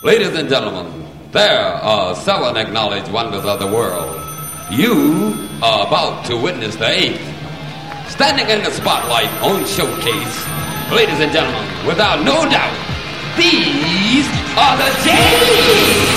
Ladies and gentlemen, there are 7 acknowledged wonders of the world. You are about to witness the 8th. Standing in the spotlight on Showcase, ladies and gentlemen, without no doubt, these are the Jays!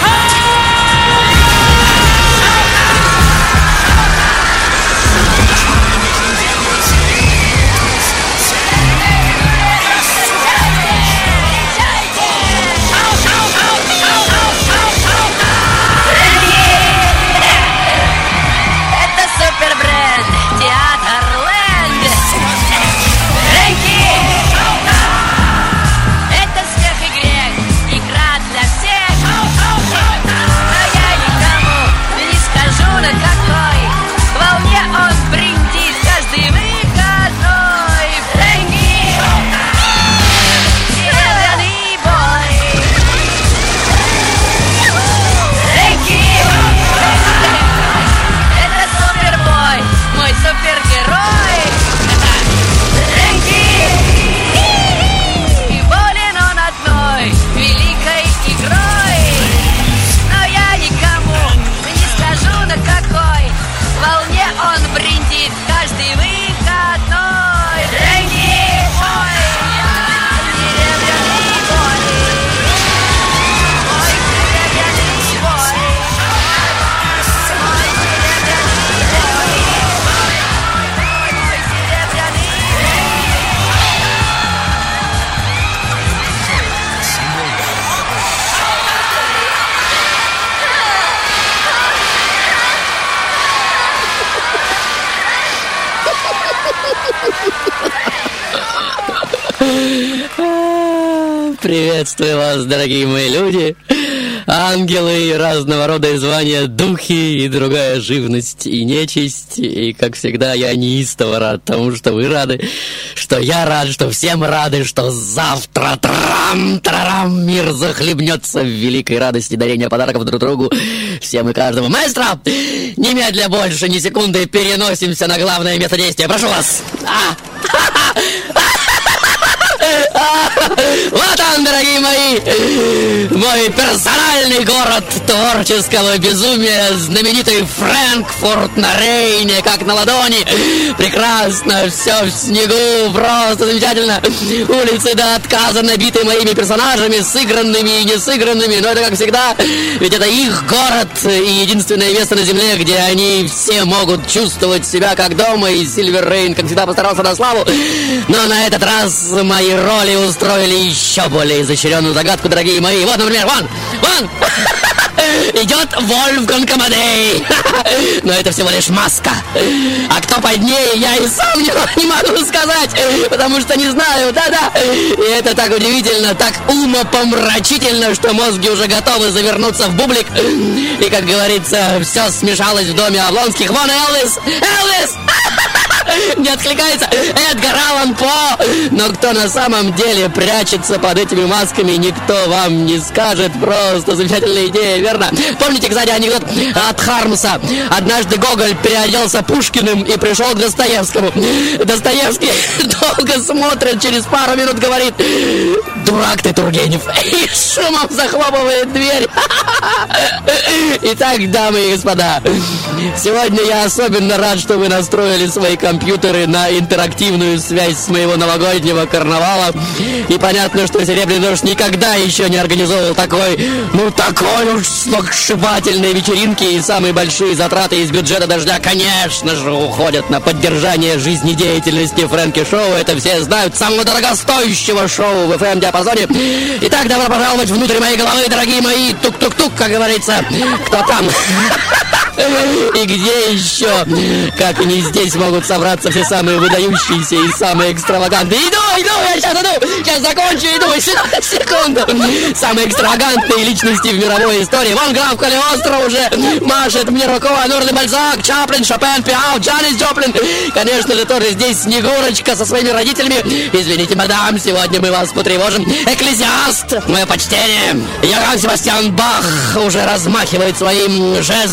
Приветствую вас, дорогие мои люди, ангелы разного рода и звания, духи и другая живность и нечисть. И, как всегда, я неистово рад тому, что вы рады, что я рад, что все мы рады, что завтра трам-тарам мир захлебнется в великой радости дарения подарков друг другу, всем и каждому. Маэстро, немедля больше, ни секунды, переносимся на главное место действия. Прошу вас. Вот он, дорогие мои, мой персональный город творческого безумия, знаменитый Франкфурт на Рейне, как на ладони. Прекрасно, все в снегу, просто замечательно. Улицы до отказа набиты моими персонажами, сыгранными и не сыгранными, но это как всегда, ведь это их город и единственное место на земле, где они все могут чувствовать себя как дома, и Сильвер Рейн, как всегда, постарался на славу. Но на этот раз мои роли устроили еще более изощренную загадку, дорогие мои. Вот, например, вон! Идет Вольфганг Амадей. Но это всего лишь маска. А кто под ней, я и сам не могу сказать, потому что не знаю, да-да. И это так удивительно, так умопомрачительно, что мозги уже готовы завернуться в бублик. И, как говорится, все смешалось в доме Облонских. Вон Элвис! Элвис! Не откликается Эдгар Аллан По. Но кто на самом деле прячется под этими масками, никто вам не скажет. Просто замечательная идея, верно? Помните, кстати, анекдот от Хармса? Однажды Гоголь переоделся Пушкиным и пришел к Достоевскому. Достоевский долго смотрит, через пару минут говорит: дурак ты, Тургенев. И шумом захлопывает дверь. Итак, дамы и господа, сегодня я особенно рад, что вы настроили свои компьютеры на интерактивную связь с моего новогоднего карнавала. И понятно, что Серебряный Дождь никогда еще не организовывал такой уж сногсшибательной вечеринки. И самые большие затраты из бюджета Дождя, конечно же, уходят на поддержание жизнедеятельности Фрэнки Шоу. Это все знают, самого дорогостоящего шоу в FM-диапазоне. Итак, добро пожаловать внутрь моей головы, дорогие мои. Тук-тук-тук, как говорится. Кто там? И где еще, как и не здесь, могут собраться все самые выдающиеся и самые экстравагантные. Иду, я сейчас закончу, секунду. Самые экстравагантные личности в мировой истории. Вон граф Калиостро уже машет мне рукой. Нурли Бальзак, Чаплин, Шопен, Пиау, Джанис Джоплин. Конечно же, тоже здесь Снегурочка со своими родителями. Извините, мадам, сегодня мы вас потревожим. Экклезиаст, мое почтение. Йоганн Себастьян Бах уже размахивает своим жезлом. Курт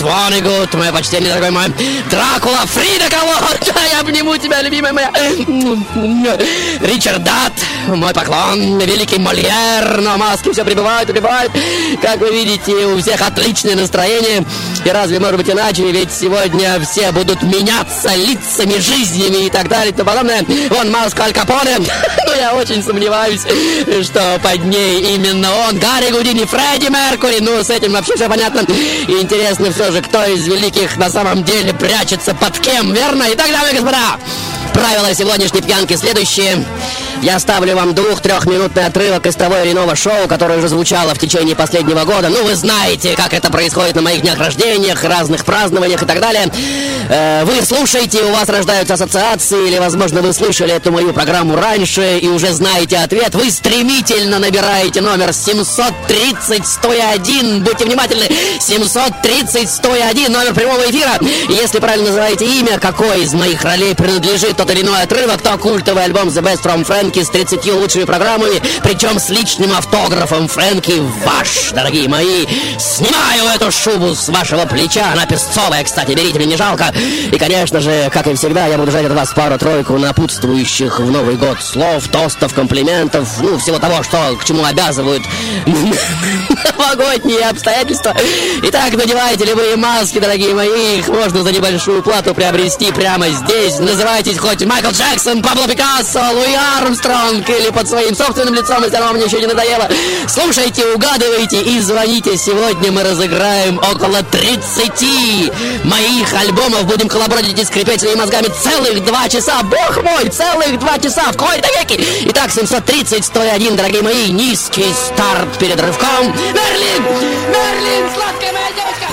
Воннегут, мое почтение, дорогой мой. Дракула, Фрида Кало, я обниму тебя, любимая моя. Ричард Дат, мой поклон. Великий Мольер, но маски все прибывают. Как вы видите, у всех отличное настроение. И разве может быть иначе? Ведь сегодня все будут меняться лицами, жизнями и так далее и тому подобное. Вон маска Аль Капоне. Но я очень сомневаюсь, что под ней именно он. Гарри Гудини, Фредди Меркури. Ну, с этим вообще все понятно. И интересно все же, кто из великих на самом деле прячется под кем, верно? Итак, дамы и господа, правила сегодняшней пьянки следующие. Я ставлю вам 2-3-минутный отрывок из того или иного шоу, которое уже звучало в течение последнего года. Ну, вы знаете, как это происходит на моих днях рождениях, разных празднованиях и так далее. Вы слушаете, у вас рождаются ассоциации, или, возможно, вы слышали эту мою программу раньше и уже знаете ответ. Вы стремительно набираете номер 730-101. Будьте внимательны. 730-101, номер прямого эфира. И если правильно называете имя, какой из моих ролей принадлежит тот или иной отрывок, то культовый альбом The Best from Frankie с 30 лучшими программами, причем с личным автографом Фрэнки ваш, дорогие мои. Снимаю эту шубу с вашего плеча, она песцовая, кстати, берите, мне не жалко. И, конечно же, как и всегда, я буду ждать от вас пару-тройку напутствующих в Новый год слов, тостов, комплиментов, ну, всего того, что к чему обязывают новогодние обстоятельства. Итак, надевайте любые маски, дорогие мои, их можно за небольшую плату приобрести прямо здесь. Называйтесь хоть Майкл Джексон, Пабло Пикассо, Луи Армстронг или под своим собственным лицом, если оно мне еще не надоело. Слушайте, угадывайте и звоните. Сегодня мы разыграем около 30 моих альбомов. Будем коллаборировать и скрипеть своими мозгами целых 2 часа. Бог мой, целых 2 часа в кои-то веки. Итак, 730-101, дорогие мои, низкий старт перед рывком. Мерлин, сладкая моя девочка.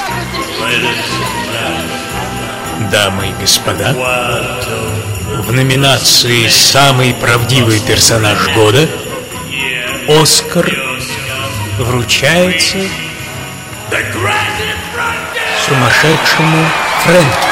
Дамы и господа, в номинации «Самый правдивый персонаж года» Оскар вручается сумасшедшему Фрэнки.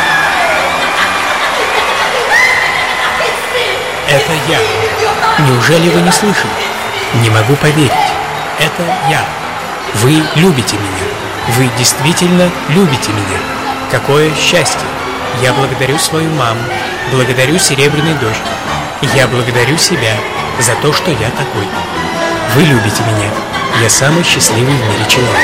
Это я. Неужели вы не слышали? Не могу поверить. Это я. Вы любите меня. Вы действительно любите меня. Какое счастье! Я благодарю свою маму, благодарю Серебряный дождь. Я благодарю себя за то, что я такой. Вы любите меня. Я самый счастливый в мире человек.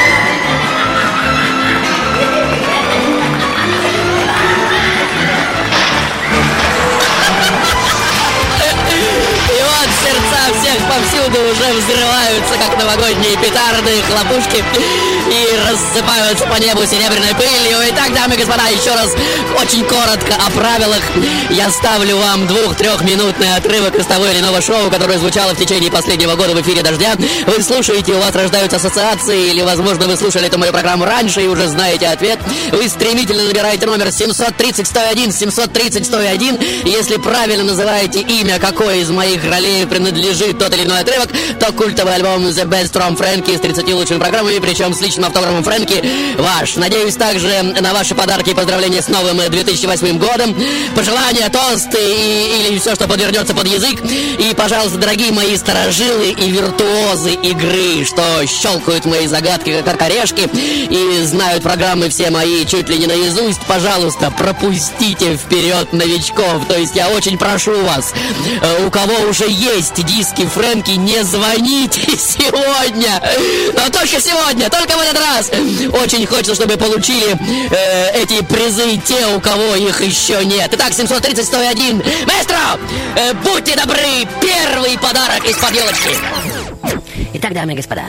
Всех повсюду уже взрываются, как новогодние петарды, хлопушки, и рассыпаются по небу серебряной пылью. Итак, дамы и господа, еще раз очень коротко о правилах. Я ставлю вам 2-3-минутный отрывок из того или иного шоу, которое звучало в течение последнего года в эфире «Дождя». Вы слушаете, у вас рождаются ассоциации, или, возможно, вы слушали эту мою программу раньше и уже знаете ответ. Вы стремительно набираете номер 730-101, 730-101. И если правильно называете имя, какой из моих ролей принадлежит тот или иной отрывок, то культовый альбом The Best from Frankie с 30 лучшими программами, причем с личным автографом Фрэнки ваш. Надеюсь также на ваши подарки и поздравления с новым 2008 годом, пожелания, тосты или все, что подвернется под язык. И, пожалуйста, дорогие мои старожилы и виртуозы игры, что щелкают мои загадки как орешки и знают программы все мои чуть ли не наизусть, пожалуйста, пропустите вперед новичков. То есть я очень прошу вас, у кого уже есть диски Фрэнки, не звоните сегодня. Но только сегодня, только в этот раз. Очень хочется, чтобы получили эти призы те, у кого их еще нет. Итак, 730-101. Маэстро, будьте добры, первый подарок из-под елочки. Итак, дамы и господа,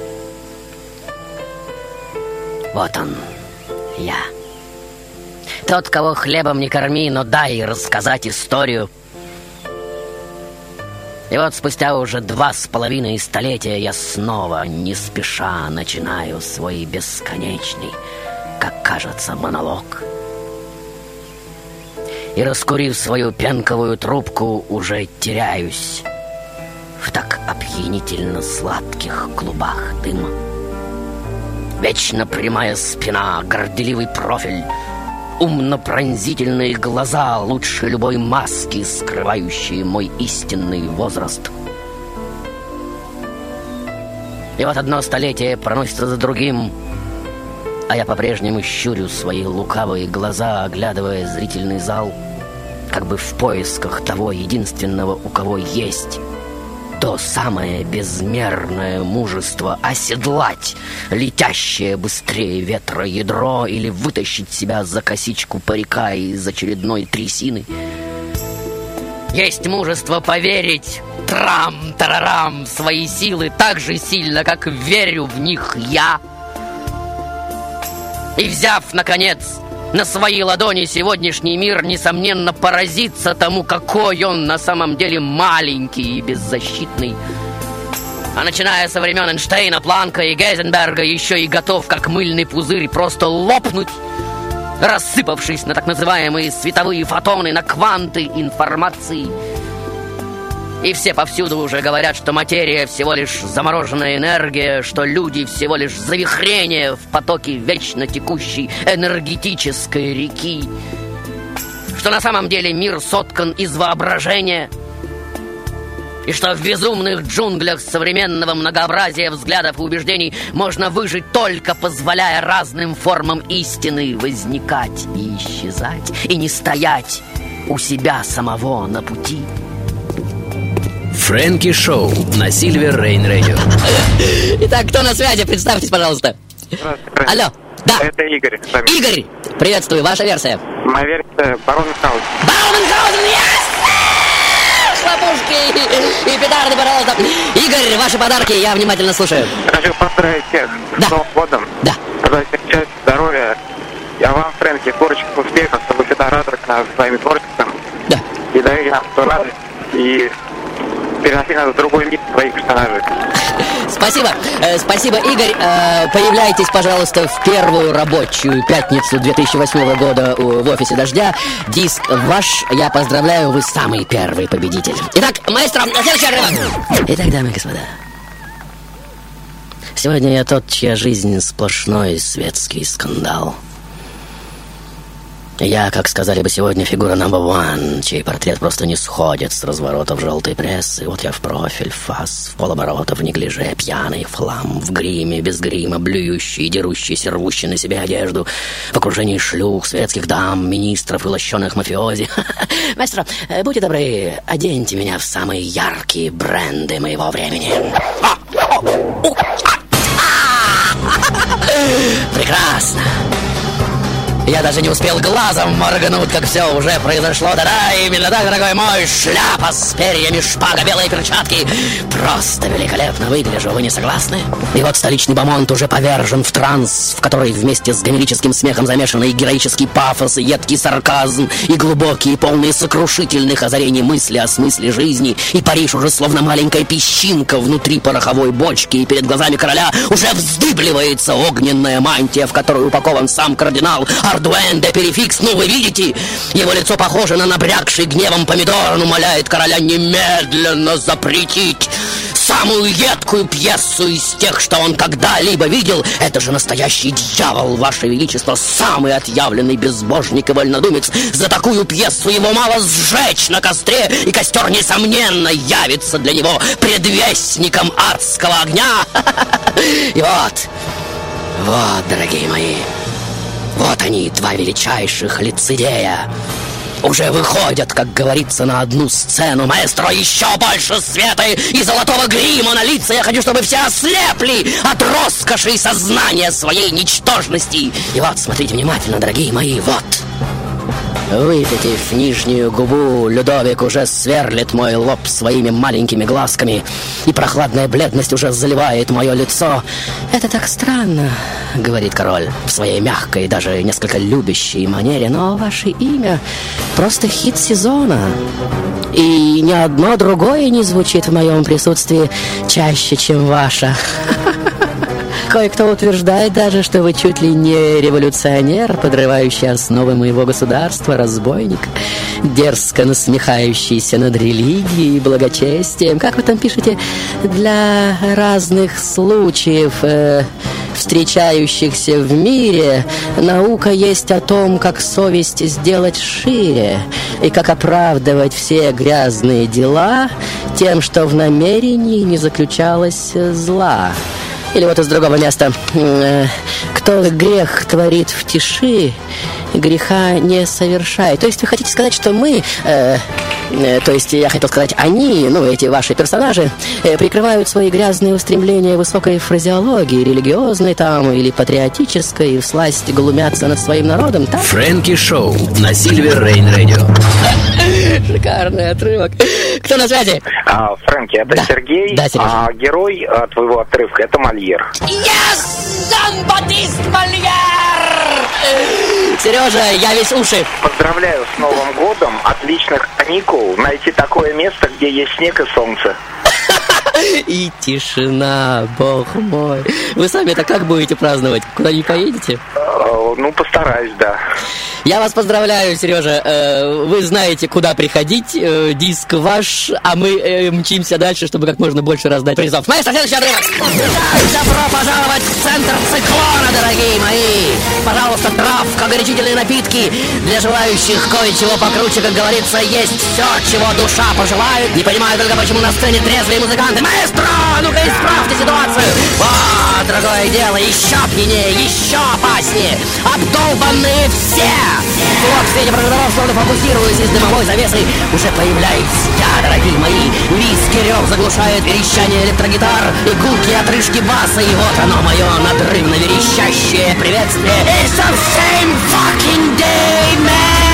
вот он, я. Тот, кого хлебом не корми, но дай рассказать историю. И вот спустя уже 2,5 столетия я снова, не спеша, начинаю свой бесконечный, как кажется, монолог. И, раскурив свою пенковую трубку, уже теряюсь в так опьянительно сладких клубах дыма. Вечно прямая спина, горделивый профиль, умно-пронзительные глаза, лучше любой маски, скрывающие мой истинный возраст. И вот одно столетие проносится за другим, а я по-прежнему щурю свои лукавые глаза, оглядывая зрительный зал, как бы в поисках того единственного, у кого есть то самое безмерное мужество оседлать летящее быстрее ветра ядро или вытащить себя за косичку парика из очередной трясины. Есть мужество поверить трам-тарарам в свои силы так же сильно, как верю в них я. И взяв, наконец, на свои ладони сегодняшний мир, несомненно, поразится тому, какой он на самом деле маленький и беззащитный. А начиная со времен Эйнштейна, Планка и Гейзенберга, еще и готов, как мыльный пузырь, просто лопнуть, рассыпавшись на так называемые световые фотоны, на кванты информации. И все повсюду уже говорят, что материя всего лишь замороженная энергия, что люди всего лишь завихрение в потоке вечно текущей энергетической реки, что на самом деле мир соткан из воображения, и что в безумных джунглях современного многообразия взглядов и убеждений можно выжить, только позволяя разным формам истины возникать и исчезать, и не стоять у себя самого на пути. Фрэнки Шоу на Silver Rain Radio. Итак, кто на связи? Представьтесь, пожалуйста. Здравствуйте. Алло, да. Это Игорь. Игорь, приветствую, ваша версия. Моя версия Барон Мюнхгаузен. Барон Мюнхгаузен, yes! Хлопушки и петарды, пожалуйста. Игорь, ваши подарки, я внимательно слушаю. Хочу поздравить всех с Новым годом. Да. Пожелать всем счастья, здоровья. Я вам, Фрэнки, творческих успехов, чтобы вы всегда радовали нас своим творчеством. Да. И дарили нам эту радость. И переносили нас в другой мир своих персонажей. Спасибо. Спасибо, Игорь. Появляйтесь, пожалуйста, в первую рабочую пятницу 2008 года в офисе «Дождя». Диск ваш. Я поздравляю, вы самый первый победитель. Итак, маэстро, следующая рыба. Итак, дамы и господа, сегодня я тот, чья жизнь сплошной светский скандал. Я, как сказали бы сегодня, фигура number one, чей портрет просто не сходит с разворотов желтой прессы. Вот я в профиль, в фас, в полоборота, в неглиже, пьяный, в хлам, в гриме, без грима, блюющий, дерущийся, рвущий на себе одежду, в окружении шлюх, светских дам, министров и лощеных мафиози. Маэстро, будьте добры, оденьте меня в самые яркие бренды моего времени. Прекрасно. Я даже не успел глазом моргнуть, как все уже произошло. Да-да, именно так, дорогой мой. Шляпа с перьями, шпага, белые перчатки. Просто великолепно выгляжу, вы не согласны? И вот столичный бомонд уже повержен в транс, в который вместе с гомерическим смехом замешаны и героический пафос, и едкий сарказм, и глубокие, полные сокрушительных озарений мысли о смысле жизни. И Париж уже словно маленькая песчинка внутри пороховой бочки, и перед глазами короля уже вздыбливается огненная мантия, в которую упакован сам кардинал Ардуэн де Перификс. Ну, вы видите, его лицо похоже на набрякший гневом помидор. Он умоляет короля немедленно запретить самую едкую пьесу из тех, что он когда-либо видел. Это же настоящий дьявол, ваше величество, самый отъявленный безбожник и вольнодумец. За такую пьесу его мало сжечь на костре, и костер, несомненно, явится для него предвестником адского огня. И вот, дорогие мои, вот они, два величайших лицедея, уже выходят, как говорится, на одну сцену. Маэстро, еще больше света и золотого грима на лица. Я хочу, чтобы все ослепли от роскоши и сознания своей ничтожности. И вот, смотрите внимательно, дорогие мои, вот. Выпитив нижнюю губу, Людовик уже сверлит мой лоб своими маленькими глазками, и прохладная бледность уже заливает мое лицо. «Это так странно», — говорит король в своей мягкой, даже несколько любящей манере, «но ваше имя просто хит сезона, и ни одно другое не звучит в моем присутствии чаще, чем ваше». Кое-кто утверждает даже, что вы чуть ли не революционер, подрывающий основы моего государства, разбойник, дерзко насмехающийся над религией и благочестием. Как вы там пишете? Для разных случаев, встречающихся в мире, наука есть о том, как совесть сделать шире и как оправдывать все грязные дела тем, что в намерении не заключалось зла. Или вот из другого места. Кто грех творит в тиши, греха не совершает. То есть вы хотите сказать, что мы, то есть я хотел сказать, они, ну, эти ваши персонажи, прикрывают свои грязные устремления высокой фразеологии, религиозной там или патриотической, и всласть глумятся над своим народом, так? Фрэнки Шоу на Silver Rain Radio. Шикарный отрывок. Кто на связи? Фрэнки, это Да. Сергей. Да, Сережа. Герой твоего отрывка — это Мольер. Yes! Жан-Батист Мольер! Сережа, я весь уши. Поздравляю с Новым годом, отличных каникул. Найти такое место, где есть снег и солнце. И тишина, бог мой. Вы сами-то как будете праздновать? Куда не поедете? Ну, постараюсь, да. Я вас поздравляю, Сережа. Вы знаете, куда приходить. Диск ваш, а мы мчимся дальше, чтобы как можно больше раздать призов. Маэстро, следующий отрывок. Добро пожаловать в центр циклона, дорогие мои. Пожалуйста, травка, горячительные напитки. Для желающих кое-чего покруче, как говорится, есть все, чего душа пожелает. Не понимаю только, почему на сцене трезвые музыканты. Маэстро, ну-ка исправьте ситуацию. Вот, другое дело, еще пьянее, еще опаснее. Обдолбанные все. Вот в свете прожекторов, словно фокусируясь из дымовой завесы, уже появляюсь я, дорогие мои. Виски рев заглушает верещание электрогитар и гулкие отрыжки баса. И вот оно, мое надрывно верещащее приветствие. It's the same fucking day, man!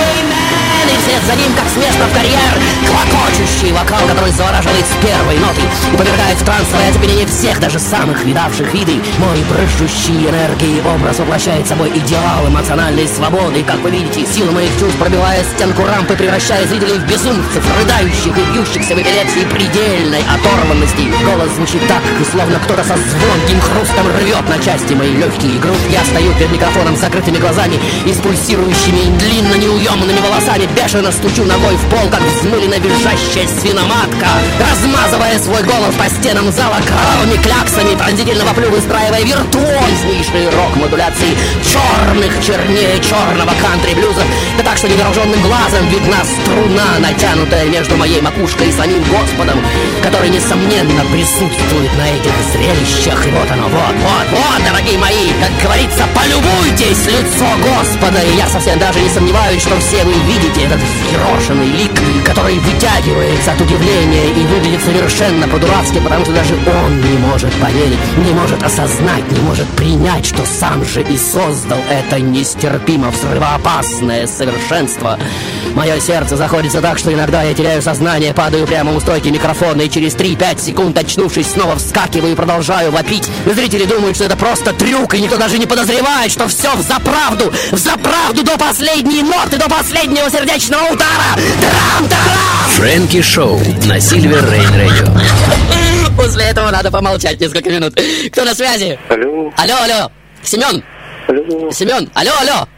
И вслед за ним, как смешно в карьер, клокочущий вокал, который завораживает с первой ноты и повергает в трансовое оцепенение всех, даже самых видавших виды. Мой брызжущий энергией образ воплощает собой идеал эмоциональной свободы. Как вы видите, сила моих чувств, пробивая стенку рампы, превращая зрителей в безумцев, рыдающих и бьющихся в эпилепсии предельной оторванности. Голос звучит так, словно кто-то со звонким хрустом рвет на части мои легкие и грудь. Я стою перед микрофоном с закрытыми глазами и с пульсирующими и длинно неуемными волосами. Бешено стучу ногой в пол, как взмылена визжащая свиноматка, размазывая свой голос по стенам зала кровавыми кляксами, пронзительно воплю, выстраивая виртуознейшие рок-модуляции черных чернее черного кантри-блюза. Да так, что невооруженным глазом видна струна, натянутая между моей макушкой и самим Господом, который, несомненно, присутствует на этих зрелищах. И вот оно, вот, дорогие мои, как говорится, полюбуйтесь, лицо Господа. И я совсем даже не сомневаюсь, что все вы видите этот взъерошенный лик, который вытягивается от удивления и выглядит совершенно по-дурацки, потому что даже он не может поверить, не может осознать, не может принять, что сам же и создал это нестерпимо взрывоопасное совершенство. Мое сердце заходится так, что иногда я теряю сознание, падаю прямо у стойки микрофона и через 3-5 секунд, очнувшись, снова вскакиваю и продолжаю вопить. Зрители думают, что это просто трюк, и никто даже не подозревает, что все взаправду до последней ноты, до последнего сердечного удара. Трам-тарам! Фрэнки Шоу на Silver Rain Radio. После этого надо помолчать несколько минут. Кто на связи? Алло. Алло. Семен. Алло. Семен. Алло.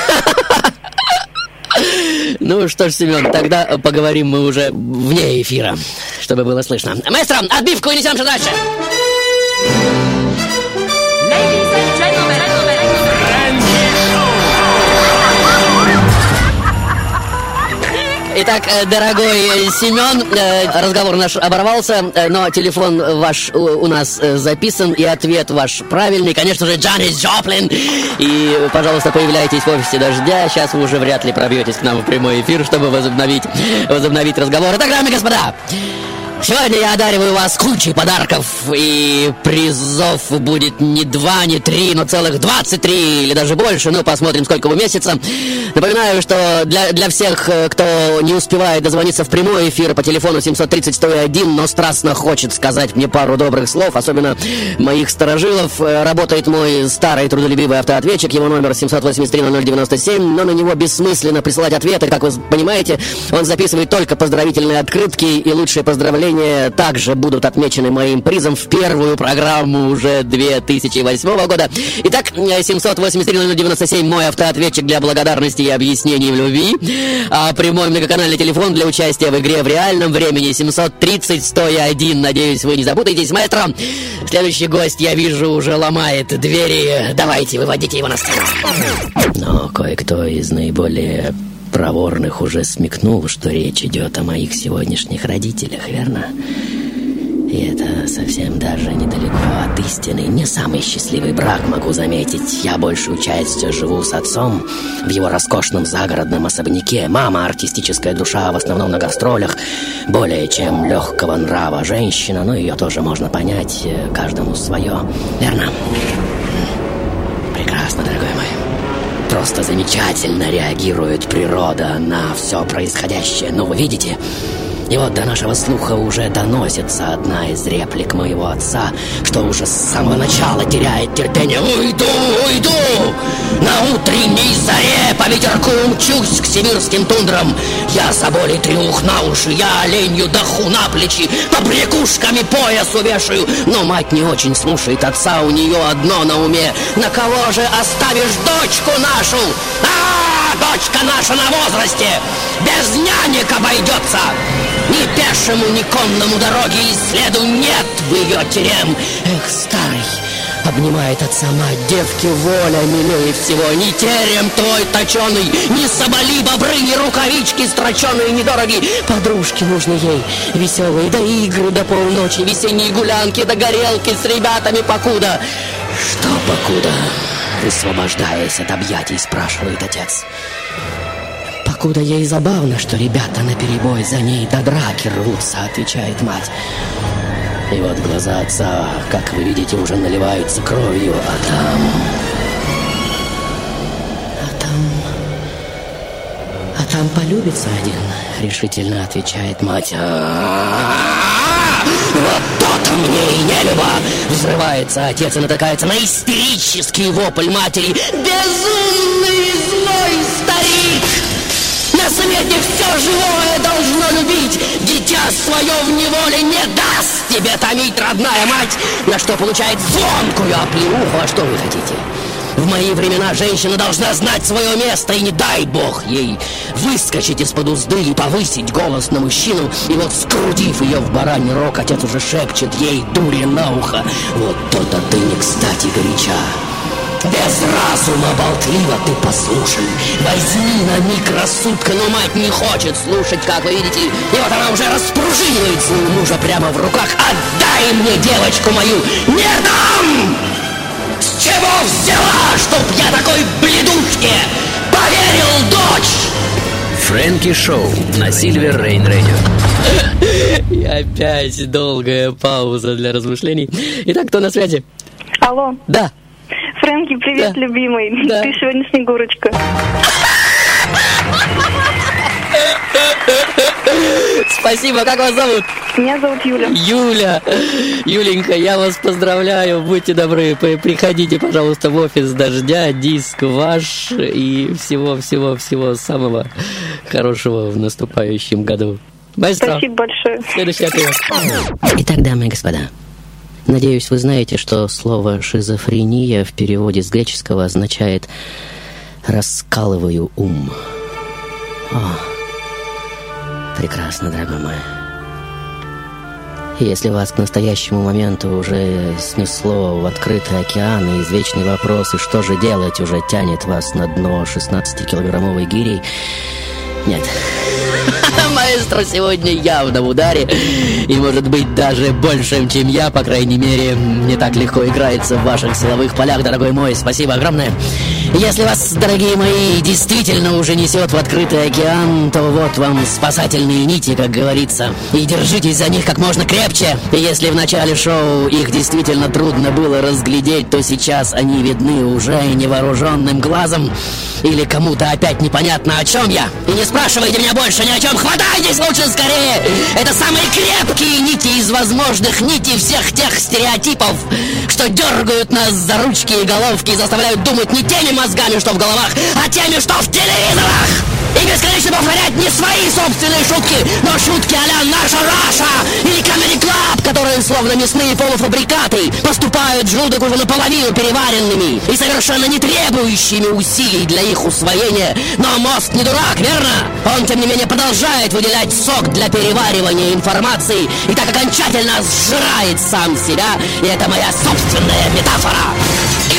Ну что ж, Семен, тогда поговорим мы уже вне эфира, чтобы было слышно. Маэстро, отбивку и несемся дальше. Итак, дорогой Семен, разговор наш оборвался, но телефон ваш у нас записан, и ответ ваш правильный. Конечно же, Джанис Джоплин. И, пожалуйста, появляйтесь в офисе «Дождя». Сейчас вы уже вряд ли пробьетесь к нам в прямой эфир, чтобы возобновить разговор. Итак, дамы и господа, сегодня я одариваю вас кучей подарков, и призов будет не 2, не 3, но целых 23 или даже больше. Ну, посмотрим, сколько уместится. Напоминаю, что для всех, кто не успевает дозвониться в прямой эфир по телефону 730-101, но страстно хочет сказать мне пару добрых слов, особенно моих старожилов, работает мой старый трудолюбивый автоответчик, его номер 783-0097, но на него бессмысленно присылать ответы, как вы понимаете. Он записывает только поздравительные открытки, и лучшие поздравления также будут отмечены моим призом в первую программу уже 2008 года. Итак, 783-0097 мой автоответчик для благодарности и объяснений в любви, а прямой многоканальный телефон для участия в игре в реальном времени 730-101. Надеюсь, вы не запутаетесь. Маэстро, следующий гость, я вижу, уже ломает двери. Давайте, выводите его на сцену. Но кое-кто из наиболее проворных уже смекнул, что речь идет о моих сегодняшних родителях, верно? И это совсем даже недалеко от истины. Не самый счастливый брак, могу заметить. Я большую часть живу с отцом в его роскошном загородном особняке. Мама — артистическая душа, в основном на гастролях. Более чем легкого нрава женщина, но ее тоже можно понять, каждому свое. Верно? Прекрасно, дорогой мой. Просто замечательно реагирует природа на все происходящее. Ну, вы видите? И вот до нашего слуха уже доносится одна из реплик моего отца, что уже с самого начала теряет терпение. «Уйду, уйду! На утренней заре по ветерку умчусь к сибирским тундрам. Я соболей трюх на уши, я оленью даху на плечи, побрякушками пояс увешаю». Но мать не очень слушает отца, у нее одно на уме: «На кого же оставишь дочку нашу? Дочка наша на возрасте, без нянек обойдется. Ни пешему, ни конному дороги и следу нет в ее терем». Эх, старый, обнимает отца мать, девки воля милее всего. Ни терем твой точеный, ни соболи, бобры, ни рукавички строченые недороги. Подружки нужны ей веселые, да игры до полночи, весенние гулянки, да горелки с ребятами покуда. Что покуда? Высвобождаясь от объятий, спрашивает отец. Покуда ей забавно, что ребята наперебой за ней до драки рвутся, отвечает мать. И вот глаза отца, как вы видите, уже наливаются кровью, а там полюбится один, решительно отвечает мать. Вот то-то мне и нелюбо! Взрывается отец и натыкается на истерический вопль матери. Безумный злой старик! На свете все живое должно любить. Дитя свое в неволе не даст тебе томить, родная мать. На что получает звонкую оплеуху. А что вы хотите? В мои времена женщина должна знать свое место, и не дай бог ей выскочить из-под узды и повысить голос на мужчину. И вот, скрутив ее в бараний рог, отец уже шепчет ей дури на ухо: вот то-то ты не кстати горяча. Без разума болтлива ты послушай. Возьми на миг рассудка, но мать не хочет слушать, как вы видите. И вот она уже распружинивает своего мужа прямо в руках. Отдай мне девочку мою! Не дам! С чего взяла, чтоб я такой бледушке поверил, дочь? Фрэнки Шоу на Silver Rain Radio. И опять долгая пауза для размышлений. Итак, кто на связи? Алло. Да. Фрэнки, привет, да. любимый. Да. Ты сегодня Снегурочка. Спасибо, как вас зовут? Меня зовут Юля. Юля. Юленька, я вас поздравляю. Будьте добры, приходите, пожалуйста, в офис «Дождя». Диск ваш. И всего самого хорошего в наступающем году. Маэстро. Спасибо большое. Следующий ответ. Итак, дамы и господа, надеюсь, вы знаете, что слово «шизофрения» в переводе с греческого означает «раскалываю ум». Прекрасно, дорогой мой. Если вас к настоящему моменту уже снесло в открытый океан, и извечный вопрос, и что же делать, уже тянет вас на дно 16-килограммовой гирей, нет. Маэстро сегодня явно в ударе, и, может быть, даже большим, чем я, по крайней мере, не так легко играется в ваших силовых полях, дорогой мой. Спасибо огромное. Если вас, дорогие мои, действительно уже несет в открытый океан, то вот вам спасательные нити, как говорится, и держитесь за них как можно крепче. И если в начале шоу их действительно трудно было разглядеть, то сейчас они видны уже невооруженным глазом. Или кому-то опять непонятно, о чем я. И не спрашивайте меня больше ни о чем. Хватайтесь лучше скорее. Это самые крепкие нити из возможных нитей всех тех стереотипов, что дергают нас за ручки и головки и заставляют думать не теми мозгами, что в головах, а теми, что в телевизорах. И бесконечно повторять не свои собственные шутки, но шутки а-ля «Наша Раша» или «Comedy Club», которые, словно мясные полуфабрикаты, поступают в желудок уже наполовину переваренными и совершенно не требующими усилий для их усвоения. Но мозг не дурак, верно? Он, тем не менее, продолжает выделять сок для переваривания информации и так окончательно сжирает сам себя. И это моя собственная метафора. И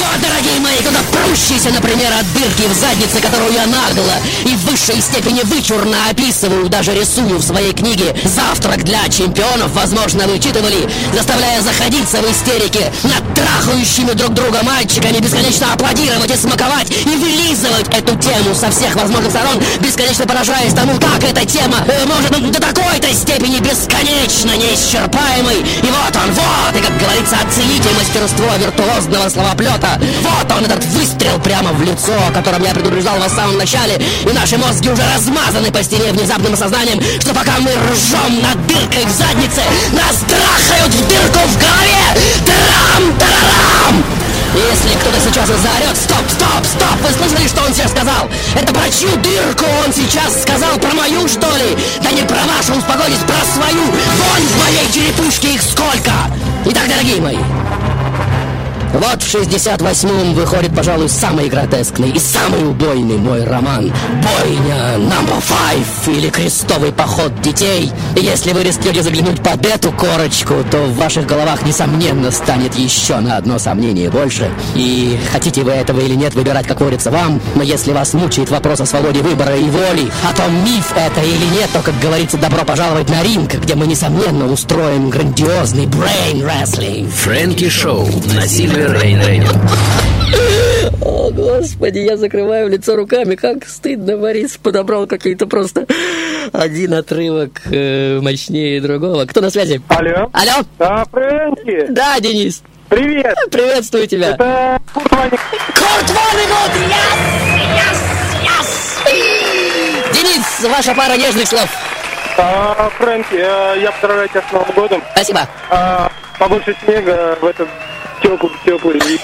Вот, дорогие мои, кто-то прущийся, например, от дырки в заднице, которую я нагло и в высшей степени вычурно описываю, даже рисую в своей книге «Завтрак для чемпионов», возможно, вы читывали, заставляя заходиться в истерике над трахающими друг друга мальчиками, бесконечно аплодировать и смаковать, и вылизывать эту тему со всех возможных сторон, бесконечно поражаясь тому, как эта тема может до такой-то степени бесконечно неисчерпаемой. И вот он, вот, и, как говорится, оцените мастерство виртуозного словоплета. Вот он, этот выстрел прямо в лицо, о котором я предупреждал вас в самом начале, и наши мозги уже размазаны по стене внезапным осознанием, что пока мы ржем над дыркой в заднице, нас трахают в дырку в голове! Трам-тарарам! Если кто-то сейчас заорет: стоп, стоп, стоп, вы слышали, что он сейчас сказал? Это про чью дырку он сейчас сказал? Про мою, что ли? Да не про вашу, успокойтесь, про свою. Вон в моей черепушке их сколько! Итак, дорогие мои, вот в 68-м выходит, пожалуй, самый гротескный и самый убойный мой роман «Бойня No. 5» или «Крестовый поход детей». И если вы рискнете заглянуть под эту корочку, то в ваших головах, несомненно, станет еще на одно сомнение больше. И хотите вы этого или нет, выбирать, как водится, вам. Но если вас мучает вопрос о свободе выбора и воли, о том, миф это или нет, то, как говорится, добро пожаловать на ринг, где мы, несомненно, устроим грандиозный брейн-рестлинг. Фрэнки Шоу на Silver Rain Radio. О, Господи, я закрываю лицо руками. Как стыдно, Борис подобрал какие-то просто один отрывок мощнее другого. Кто на связи? Алло. Алло? Да, Фрэнки. Да, Денис. Привет. Приветствую тебя. Это Курт Ванигут. Курт Ванигут! Yes! Денис, ваша пара нежных слов. Фрэнки, я поздравляю тебя с Новым годом. Спасибо. Побольше снега в этот теплый вид.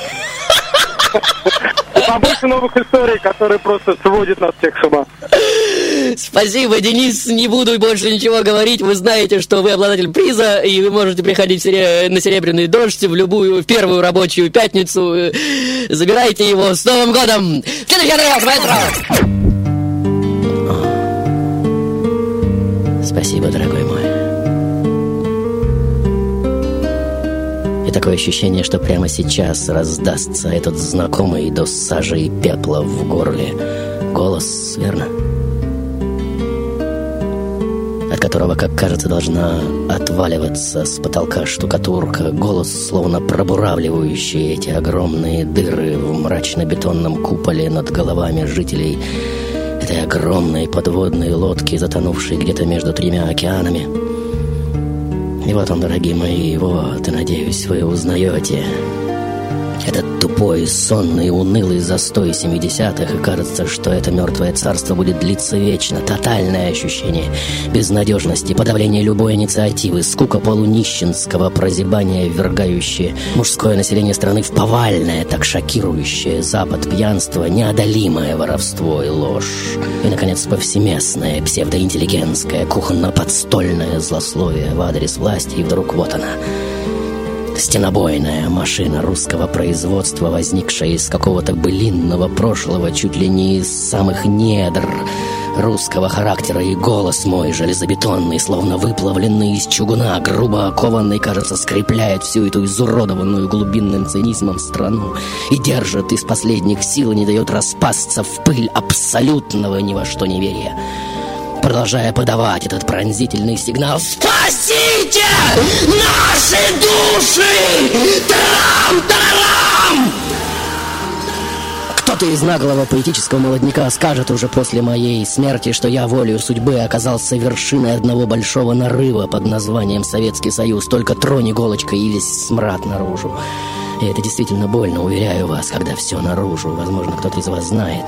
Побольше новых историй, которые просто сводят нас всех с ума. Спасибо, Денис. Не буду больше ничего говорить. Вы знаете, что вы обладатель приза, и вы можете приходить на Серебряный дождь в первую рабочую пятницу. Забирайте его. С Новым годом! Следующий отрывок, маэстро! Спасибо, дорогой мой. И такое ощущение, что прямо сейчас раздастся этот знакомый до сажи и пепла в горле голос, верно? От которого, как кажется, должна отваливаться с потолка штукатурка. Голос, словно пробуравливающий эти огромные дыры в мрачно-бетонном куполе над головами жителей этой огромной подводной лодки, затонувшей где-то между 3 океанами. И вот он, дорогие мои, вот, и, надеюсь, вы узнаете этот тупой, сонный, унылый застой 70-х, и кажется, что это мертвое царство будет длиться вечно. Тотальное ощущение безнадежности, подавление любой инициативы, скука полунищенского прозябания, ввергающее мужское население страны в повальное, так шокирующее Запад пьянство, неодолимое воровство и ложь. И, наконец, повсеместное, псевдоинтеллигентское, кухонно-подстольное злословие в адрес власти. И вдруг вот она, стенобойная машина русского производства, возникшая из какого-то былинного прошлого, чуть ли не из самых недр русского характера, и голос мой железобетонный, словно выплавленный из чугуна, грубо окованный, кажется, скрепляет всю эту изуродованную глубинным цинизмом страну и держит из последних сил и не дает распасться в пыль абсолютного ни во что неверия, продолжая подавать этот пронзительный сигнал: «Спасите наши души! Трам-тарарам!» Кто-то из наглого поэтического молодняка скажет уже после моей смерти, что я волею судьбы оказался вершиной одного большого нарыва под названием Советский Союз. Только тронь иголочкой, и весь смрад наружу. И это действительно больно, уверяю вас, когда все наружу. Возможно, кто-то из вас знает.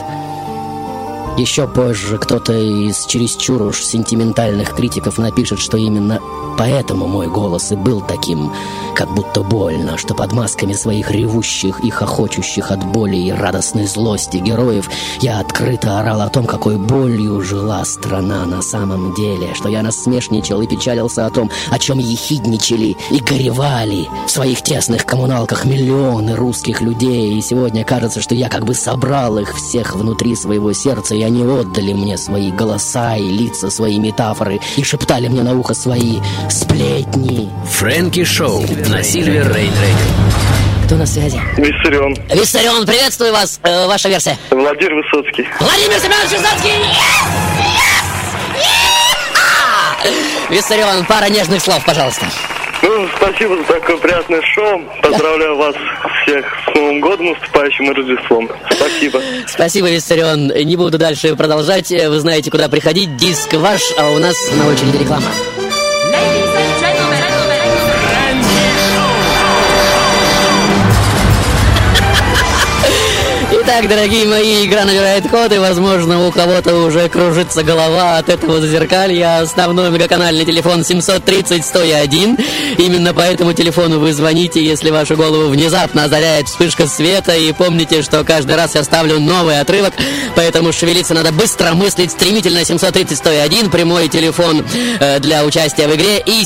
Еще позже кто-то из чересчур уж сентиментальных критиков напишет, что именно поэтому мой голос и был таким, как будто больно, что под масками своих ревущих и хохочущих от боли и радостной злости героев я открыто орал о том, какой болью жила страна на самом деле, что я насмешничал и печалился о том, о чем ехидничали и горевали в своих тесных коммуналках миллионы русских людей. И сегодня кажется, что я как бы собрал их всех внутри своего сердца, и они отдали мне свои голоса и лица, свои метафоры, и шептали мне на ухо свои сплетни. Фрэнки Шоу на Silver Rain Radio. Кто на связи? Виссарион. Виссарион, приветствую вас. Ваша версия. Владимир Высоцкий. Владимир Семенович Высоцкий! Виссарион, пара нежных слов, пожалуйста. Ну, спасибо за такое приятное шоу. Поздравляю вас всех с Новым годом, наступающим и Рождеством. Спасибо. Спасибо, Виссарион. Не буду дальше продолжать. Вы знаете, куда приходить. Диск ваш, а у нас на очереди реклама. Итак, дорогие мои, игра набирает ход, и, возможно, у кого-то уже кружится голова от этого зазеркалья. Основной многоканальный телефон 730-101. Именно по этому телефону вы звоните, если вашу голову внезапно озаряет вспышка света. И помните, что каждый раз я ставлю новый отрывок, поэтому шевелиться надо быстро, мыслить стремительно. 730-101, прямой телефон для участия в игре, и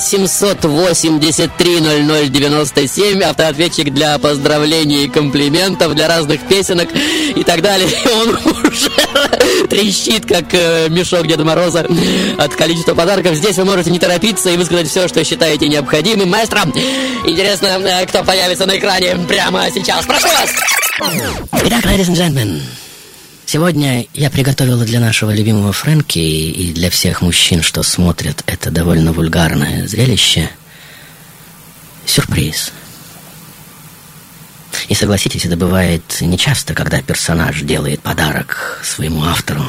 783-00-97, автоответчик для поздравлений и комплиментов, для разных песенок и так далее. Он уже трещит, как мешок Деда Мороза от количества подарков. Здесь вы можете не торопиться и высказать все, что считаете необходимым. Маэстро, интересно, кто появится на экране прямо сейчас. Прошу вас! Итак, ladies and gentlemen, сегодня я приготовила для нашего любимого Фрэнки и для всех мужчин, что смотрят это довольно вульгарное зрелище, сюрприз. И согласитесь, это бывает нечасто, когда персонаж делает подарок своему автору.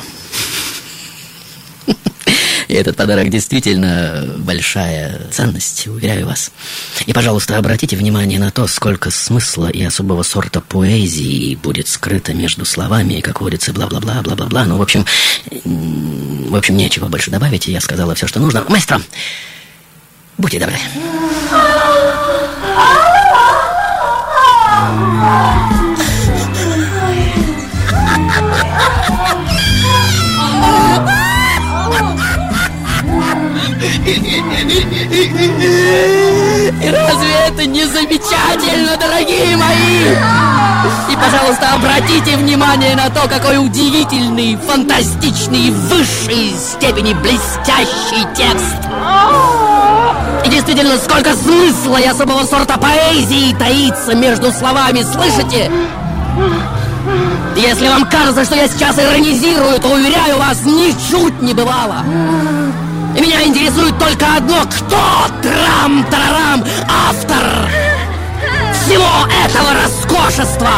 И этот подарок действительно большая ценность, уверяю вас. И, пожалуйста, обратите внимание на то, сколько смысла и особого сорта поэзии будет скрыто между словами, и, как водится, бла-бла-бла, бла-бла-бла. Ну, в общем, нечего больше добавить, и я сказала все, что нужно. Маэстро, будьте добры. И разве это не замечательно, дорогие мои? И, пожалуйста, обратите внимание на то, какой удивительный, фантастичный, в высшей степени блестящий текст. И действительно, сколько смысла и особого сорта поэзии таится между словами, слышите? Если вам кажется, что я сейчас иронизирую, то, уверяю вас, ничуть не бывало. И меня интересует только одно: кто, трам-тарарам, автор всего этого роскошества?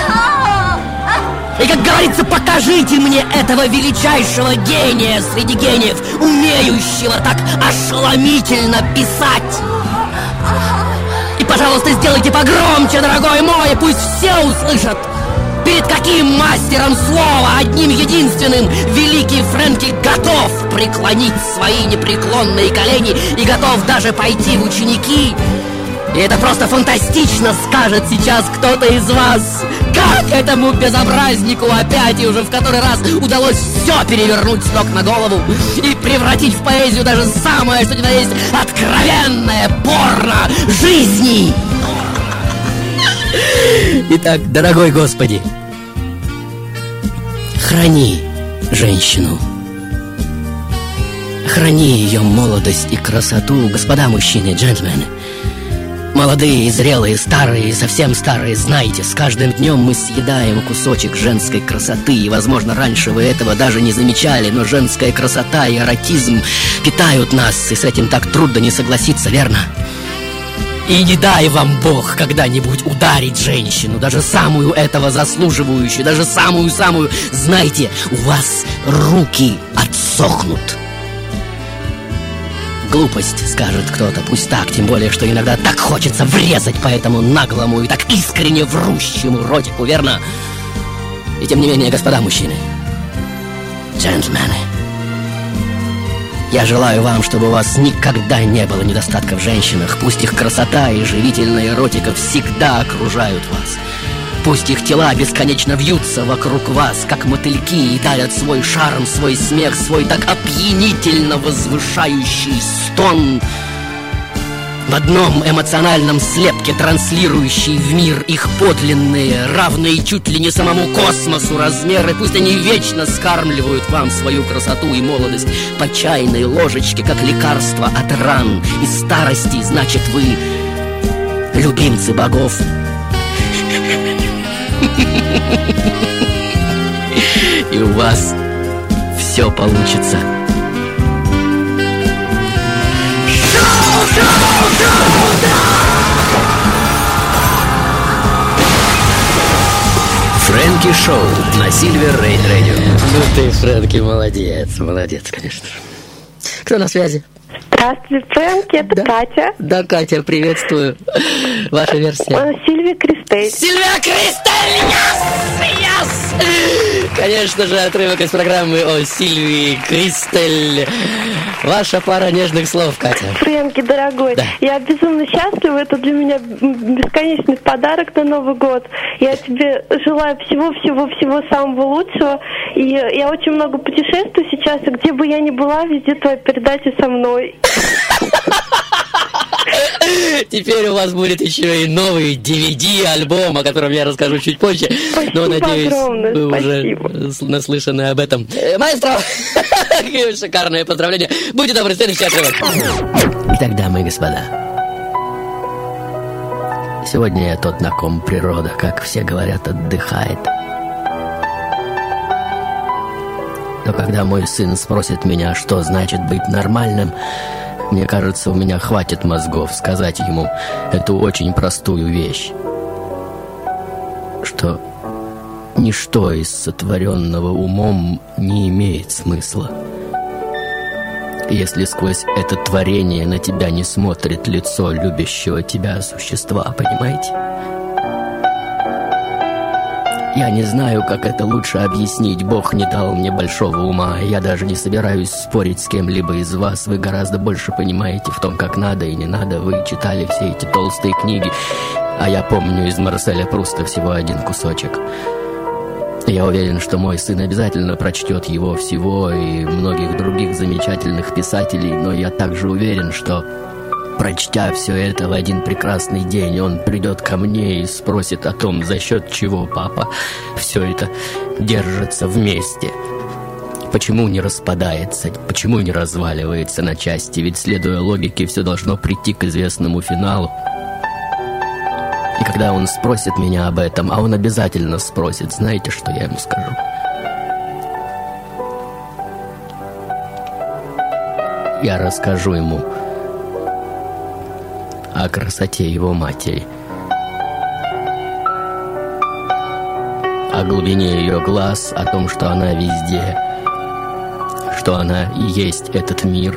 И, как говорится, покажите мне этого величайшего гения среди гениев, умеющего так ошеломительно писать. И, пожалуйста, сделайте погромче, дорогой мой, пусть все услышат. Перед каким мастером слова, одним единственным, великий Фрэнки готов преклонить свои непреклонные колени и готов даже пойти в ученики. И это просто фантастично, скажет сейчас кто-то из вас. Как этому безобразнику опять и уже в который раз удалось все перевернуть с ног на голову и превратить в поэзию даже самое, что ни на есть, откровенное порно жизни. Итак, дорогой Господи, храни женщину, храни ее молодость и красоту. Господа мужчины, джентльмены, молодые, зрелые, старые, совсем старые, знайте, с каждым днем мы съедаем кусочек женской красоты. И, возможно, раньше вы этого даже не замечали, но женская красота и эротизм питают нас, и с этим так трудно не согласиться, верно? И не дай вам Бог когда-нибудь ударить женщину, даже самую этого заслуживающую, даже самую-самую. Знайте, у вас руки отсохнут. Глупость, скажет кто-то, пусть так, тем более, что иногда так хочется врезать по этому наглому и так искренне врущему ротику, верно? И тем не менее, господа мужчины, джентльмены, я желаю вам, чтобы у вас никогда не было недостатка в женщинах. Пусть их красота и живительная эротика всегда окружают вас. Пусть их тела бесконечно вьются вокруг вас, как мотыльки, и дарят свой шарм, свой смех, свой так опьянительно возвышающий стон. В одном эмоциональном слепке, транслирующий в мир их подлинные, равные чуть ли не самому космосу размеры. Пусть они вечно скармливают вам свою красоту и молодость по чайной ложечке, как лекарство от ран и старости. Значит, вы любимцы богов. И у вас все получится. Фрэнки Шоу на Silver Rain Radio. Ну ты, Фрэнки, молодец, конечно же. Кто на связи? Здравствуйте, Фрэнки, это Катя. Да, Катя, приветствую. Ваша версия. Сильвия Кристель. Сильвия Кристель! Yes! Конечно же, отрывок из программы о Сильвии Кристель. Ваша пара нежных слов, Катя. Фрэнки, дорогой, да. Я безумно счастлива. Это для меня бесконечный подарок на Новый год. Я тебе желаю всего самого лучшего. И я очень много путешествую сейчас, и где бы я ни была, везде твоя передача со мной. Теперь у вас будет еще и новый DVD-альбом, о котором я расскажу чуть позже. Спасибо. Но, надеюсь, огромное, вы спасибо. уже наслышаны об этом. Маэстро, шикарное поздравление. Будьте добры, следующий отрывок. Итак, дамы и господа, сегодня я тот, на ком природа, как все говорят, отдыхает. Но когда мой сын спросит меня, что значит быть нормальным, мне кажется, у меня хватит мозгов сказать ему эту очень простую вещь, что ничто из сотворенного умом не имеет смысла, если сквозь это творение на тебя не смотрит лицо любящего тебя существа, понимаете? Я не знаю, как это лучше объяснить. Бог не дал мне большого ума. Я даже не собираюсь спорить с кем-либо из вас. Вы гораздо больше понимаете в том, как надо и не надо. Вы читали все эти толстые книги, а я помню из Марселя Пруста всего один кусочек. Я уверен, что мой сын обязательно прочтет его всего и многих других замечательных писателей, но я также уверен, что, прочтя все это в один прекрасный день, он придет ко мне и спросит о том, за счет чего, папа, все это держится вместе. Почему не распадается, почему не разваливается на части? Ведь, следуя логике, все должно прийти к известному финалу. И когда он спросит меня об этом, а он обязательно спросит, знаете, что я ему скажу? Я расскажу ему о красоте его матери, о глубине ее глаз, о том, что она везде, что она и есть этот мир.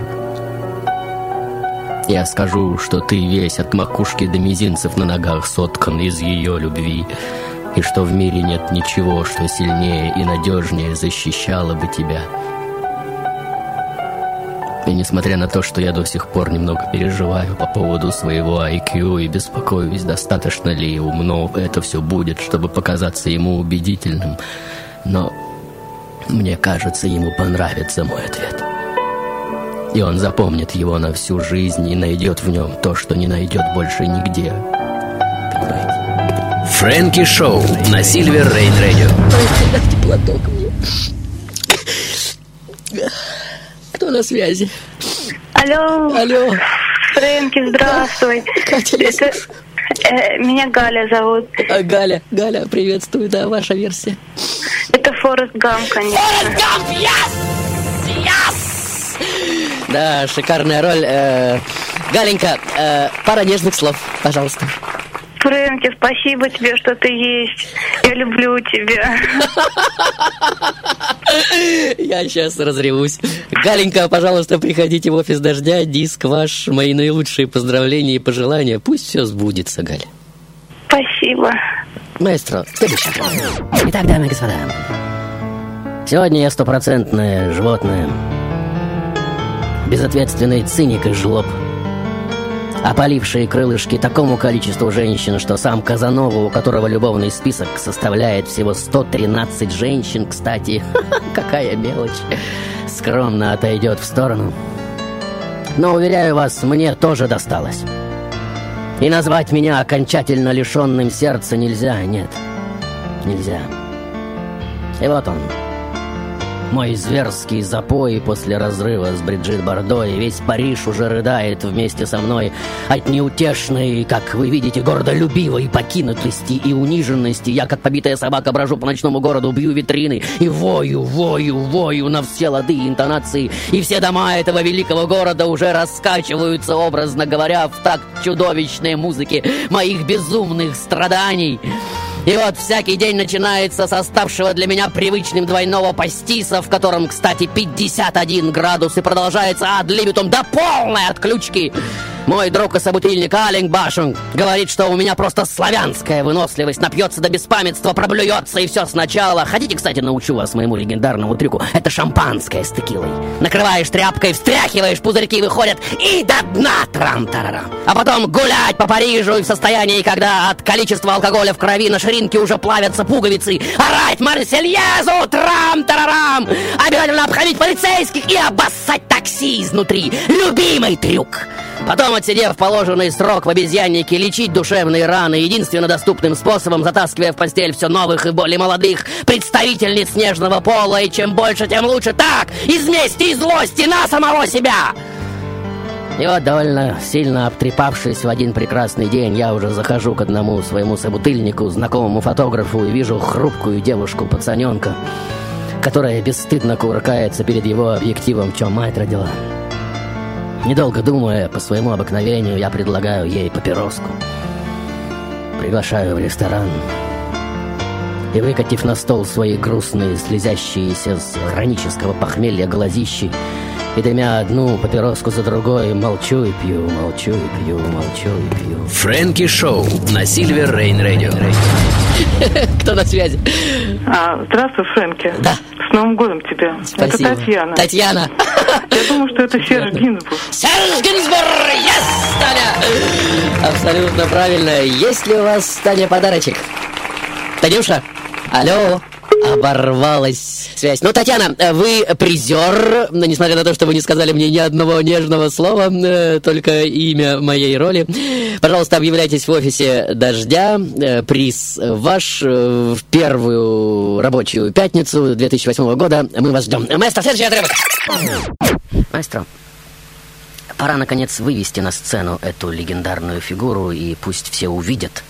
Я скажу, что ты весь от макушки до мизинцев на ногах соткан из ее любви, и что в мире нет ничего, что сильнее и надежнее защищало бы тебя. И несмотря на то, что я до сих пор немного переживаю по поводу своего IQ и беспокоюсь, достаточно ли умно это все будет, чтобы показаться ему убедительным, но мне кажется, ему понравится мой ответ. И он запомнит его на всю жизнь и найдет в нем то, что не найдет больше нигде. Понимаете? Фрэнки Шоу на Silver Rain Radio. Дайте платок мне. Кто на связи? Алло. Фрэнки, здравствуй. Катя, я слушаю. Меня Галя зовут. Галя, приветствую, да, ваша версия. Это Форест Гамп, конечно. Форест Гамп, yes! Да, шикарная роль. Галенька, пара нежных слов, пожалуйста. Фрэнки, спасибо тебе, что ты есть. Я люблю тебя. Я сейчас разревусь. Галенька, пожалуйста, приходите в офис «Дождя». Диск ваш, мои наилучшие поздравления и пожелания. Пусть все сбудется, Галя. Спасибо. Маэстро, следующий. Итак, дамы и господа, сегодня я стопроцентное животное. Безответственный циник и жлоб, опалившие крылышки такому количеству женщин, что сам Казанова, у которого любовный список составляет всего 113 женщин, кстати, какая мелочь, скромно отойдет в сторону. Но, уверяю вас, мне тоже досталось. И назвать меня окончательно лишенным сердца нельзя, нет, нельзя. И вот он, Мой зверский запой после разрыва с Бриджит Бардо, и весь Париж уже рыдает вместе со мной от неутешной, как вы видите, гордолюбивой покинутости и униженности. Я, как побитая собака, брожу по ночному городу, бью витрины и вою на все лады и интонации. И все дома этого великого города уже раскачиваются, образно говоря, в такт чудовищной музыки моих безумных страданий. И вот всякий день начинается со ставшего для меня привычным двойного пастиса, в котором, кстати, 51 градус, и продолжается ад либитум до полной отключки. Мой друг и собутыльник Алингбашен говорит, что у меня просто славянская выносливость, напьется до беспамятства, проблюется и все сначала. Хотите, кстати, научу вас моему легендарному трюку? Это шампанское с текилой. Накрываешь тряпкой, встряхиваешь, пузырьки выходят и до дна трам-тарарам. А потом гулять по Парижу и в состоянии, когда от количества алкоголя в крови на ширинке уже плавятся пуговицы, орать Марсельезу, трам-тарарам, обязательно обходить полицейских и обоссать такси изнутри. Любимый трюк. Потом, отсидев положенный срок в обезьяннике, лечить душевные раны единственно доступным способом, затаскивая в постель все новых и более молодых представительниц нежного пола, и чем больше, тем лучше. Так, из мести и злости на самого себя. И вот, довольно сильно обтрепавшись в один прекрасный день, я уже захожу к одному своему собутыльнику, знакомому фотографу, и вижу хрупкую девушку-пацаненка, которая бесстыдно кувыркается перед его объективом, чем мать родила. Недолго думая, по своему обыкновению, я предлагаю ей папироску. Приглашаю в ресторан. И, выкатив на стол свои грустные, слезящиеся с хронического похмелья глазищи, и дымя одну папироску за другой, молчу и пью, молчу и пью, молчу и пью. Фрэнки Шоу на Silver Rain Radio. Кто на связи? Здравствуй, Фрэнки. Да. С Новым годом тебя. Спасибо. Это Татьяна. Татьяна. Я думаю, что это Серж Гинзбург. Серж Гинзбург! Yes, Таня! Абсолютно правильно. Есть ли у вас, Таня, подарочек? Танюша? Алло? Оборвалась связь. Ну, Татьяна, вы призер, несмотря на то, что вы не сказали мне ни одного нежного слова, только имя моей роли. Пожалуйста, объявляйтесь в офисе «Дождя». Приз ваш в первую рабочую пятницу 2008 года. Мы вас ждем. Маэстро, следующий отрывок. Маэстро, пора, наконец, вывести на сцену эту легендарную фигуру, и пусть все увидят,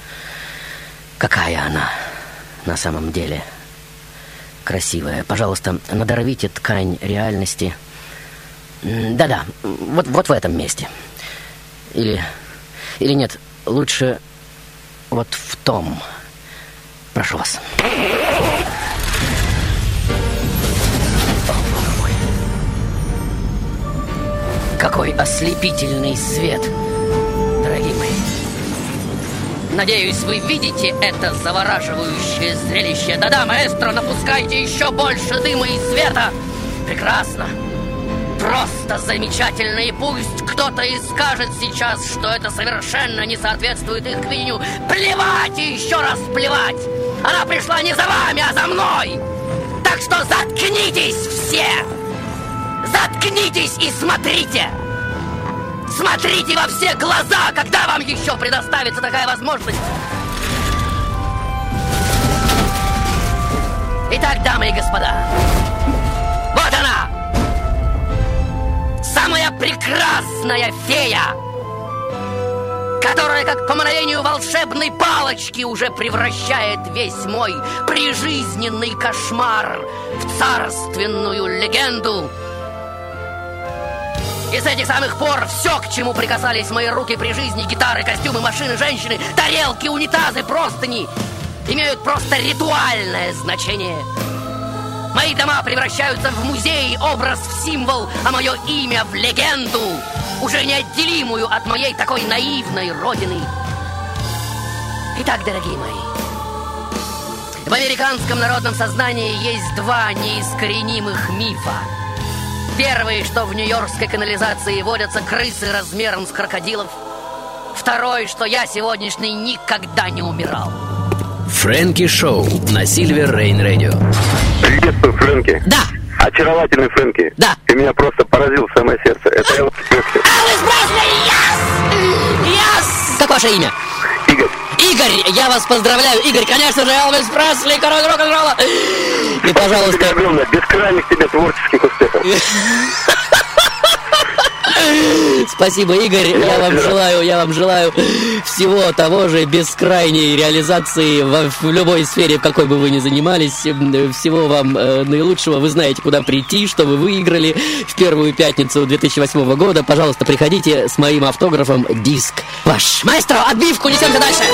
какая она на самом деле. Красивая. Пожалуйста, надорвите ткань реальности. Да-да, вот в этом месте. Или нет, лучше вот в том. Прошу вас. О, боже мой. Какой ослепительный свет, дорогие мои. Надеюсь, вы видите это завораживающее зрелище. Да-да, маэстро, напускайте еще больше дыма и света. Прекрасно. Просто замечательно. И пусть кто-то и скажет сейчас, что это совершенно не соответствует их видению. Плевать и еще раз плевать. Она пришла не за вами, а за мной. Так что заткнитесь все. Заткнитесь и смотрите. Смотрите во все глаза, когда вам еще предоставится такая возможность. Итак, дамы и господа, вот она, самая прекрасная фея, которая, как по мановению волшебной палочки, уже превращает весь мой прижизненный кошмар в царственную легенду. И с этих самых пор все, к чему прикасались мои руки при жизни, гитары, костюмы, машины, женщины, тарелки, унитазы, простыни, имеют просто ритуальное значение. Мои дома превращаются в музей, образ в символ, а мое имя в легенду, уже неотделимую от моей такой наивной родины. Итак, дорогие мои, в американском народном сознании есть два неискоренимых мифа. Первый, что в нью-йоркской канализации водятся крысы размером с крокодилов. Второй, что я сегодняшний никогда не умирал. Фрэнки Шоу на Silver Rain Radio. Приветствую, Фрэнки. Да. Очаровательный Фрэнки. Да. Ты меня просто поразил в самое сердце. Это Элвис Пресли. Элвис Пресли! Yes! Как ваше имя? Игорь. Игорь, я вас поздравляю. Игорь, конечно же, Элвис Пресли, король рок-н-ролла. И, пожалуйста... Огромное, бескрайних тебе творческих успехов. Спасибо, Игорь. Я вам желаю всего того же, бескрайней реализации в любой сфере, в какой бы вы ни занимались. Всего вам наилучшего. Вы знаете, куда прийти, что вы выиграли в первую пятницу 2008 года. Пожалуйста, приходите с моим автографом. Диск ваш. Маэстро, отбивку, несемся дальше.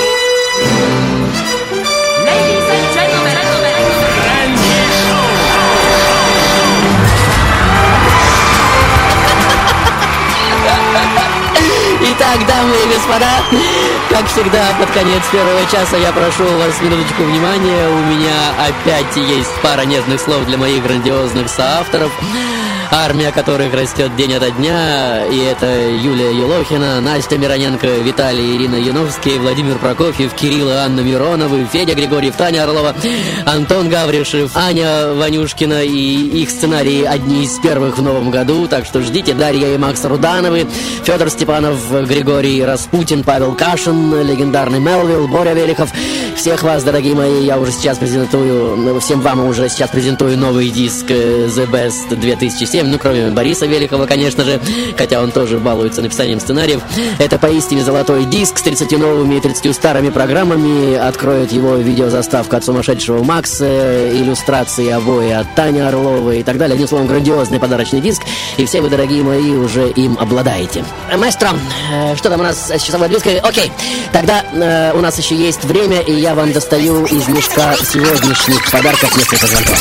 Итак, дамы и господа, как всегда, под конец первого часа я прошу у вас минуточку внимания. У меня опять есть пара нежных слов для моих грандиозных соавторов, армия которых растет день ото дня. И это Юлия Елохина, Настя Мироненко, Виталий, Ирина Яновский, Владимир Прокофьев, Кирилл и Анна Мироновы, Федя Григорьев, Таня Орлова, Антон Гавришев, Аня Ванюшкина. И их сценарии одни из первых в новом году. Так что ждите. Дарья и Макс Рудановы, Федор Степанов, Григорий Распутин, Павел Кашин, легендарный Мелвилл, Боря Велихов. Всех вас, дорогие мои, я уже сейчас презентую, всем вам уже сейчас презентую новый диск The Best 2007, ну, кроме Бориса Велихова, конечно же, хотя он тоже балуется написанием сценариев. Это поистине золотой диск с 30 новыми и 30 старыми программами. Откроет его видеозаставка от сумасшедшего Макса, иллюстрации обои от Тани Орловой и так далее. Одним словом, грандиозный подарочный диск, и все вы, дорогие мои, уже им обладаете. Маэстро, что там у нас с часовой отбивкой? Окей, тогда у нас еще есть время, и я вам достаю из мешка сегодняшних подарков несколько звонков.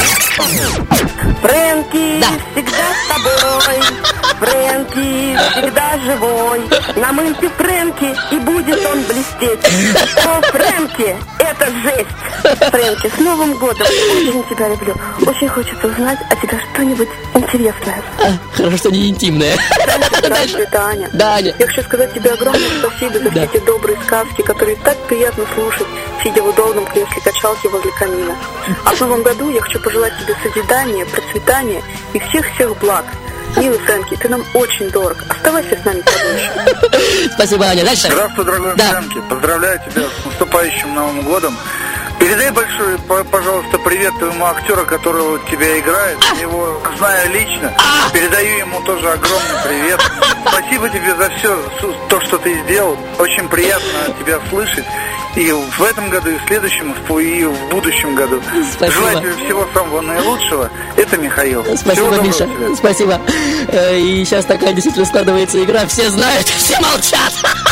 Фрэнки да. Всегда с тобой, Фрэнки всегда живой. Намыльте Фрэнки, и будет он блестеть. О, Фрэнки, это жесть. Фрэнки, с Новым годом. Очень тебя люблю. Очень хочется узнать о тебе что-нибудь интересное. Хорошо, что не интимное. Здравствуй, это Аня. Да, Аня. Я хочу сказать тебе огромное спасибо за все эти добрые сказки, которые так приятно слушать, сидя в удобном кресле качалки возле камина. А в Новом году я хочу пожелать тебе созидания, процветания и всех-всех благ. Милый Фрэнки, ты нам очень дорог. Оставайся с нами подольше. Спасибо, Аня. Дальше. Здравствуй, дорогой Фрэнки. Поздравляю тебя с наступающим Новым годом. Передай большой, пожалуйста, привет твоему актеру, которого тебя играет. Я его знаю лично. Передаю ему тоже огромный привет. Спасибо тебе за все то, что ты сделал. Очень приятно тебя слышать. И в этом году, и в следующем, и в будущем году. Спасибо. Желаю тебе всего самого наилучшего. Это Михаил. Спасибо, Миша. Спасибо. И сейчас такая действительно складывается игра. Все знают, все молчат.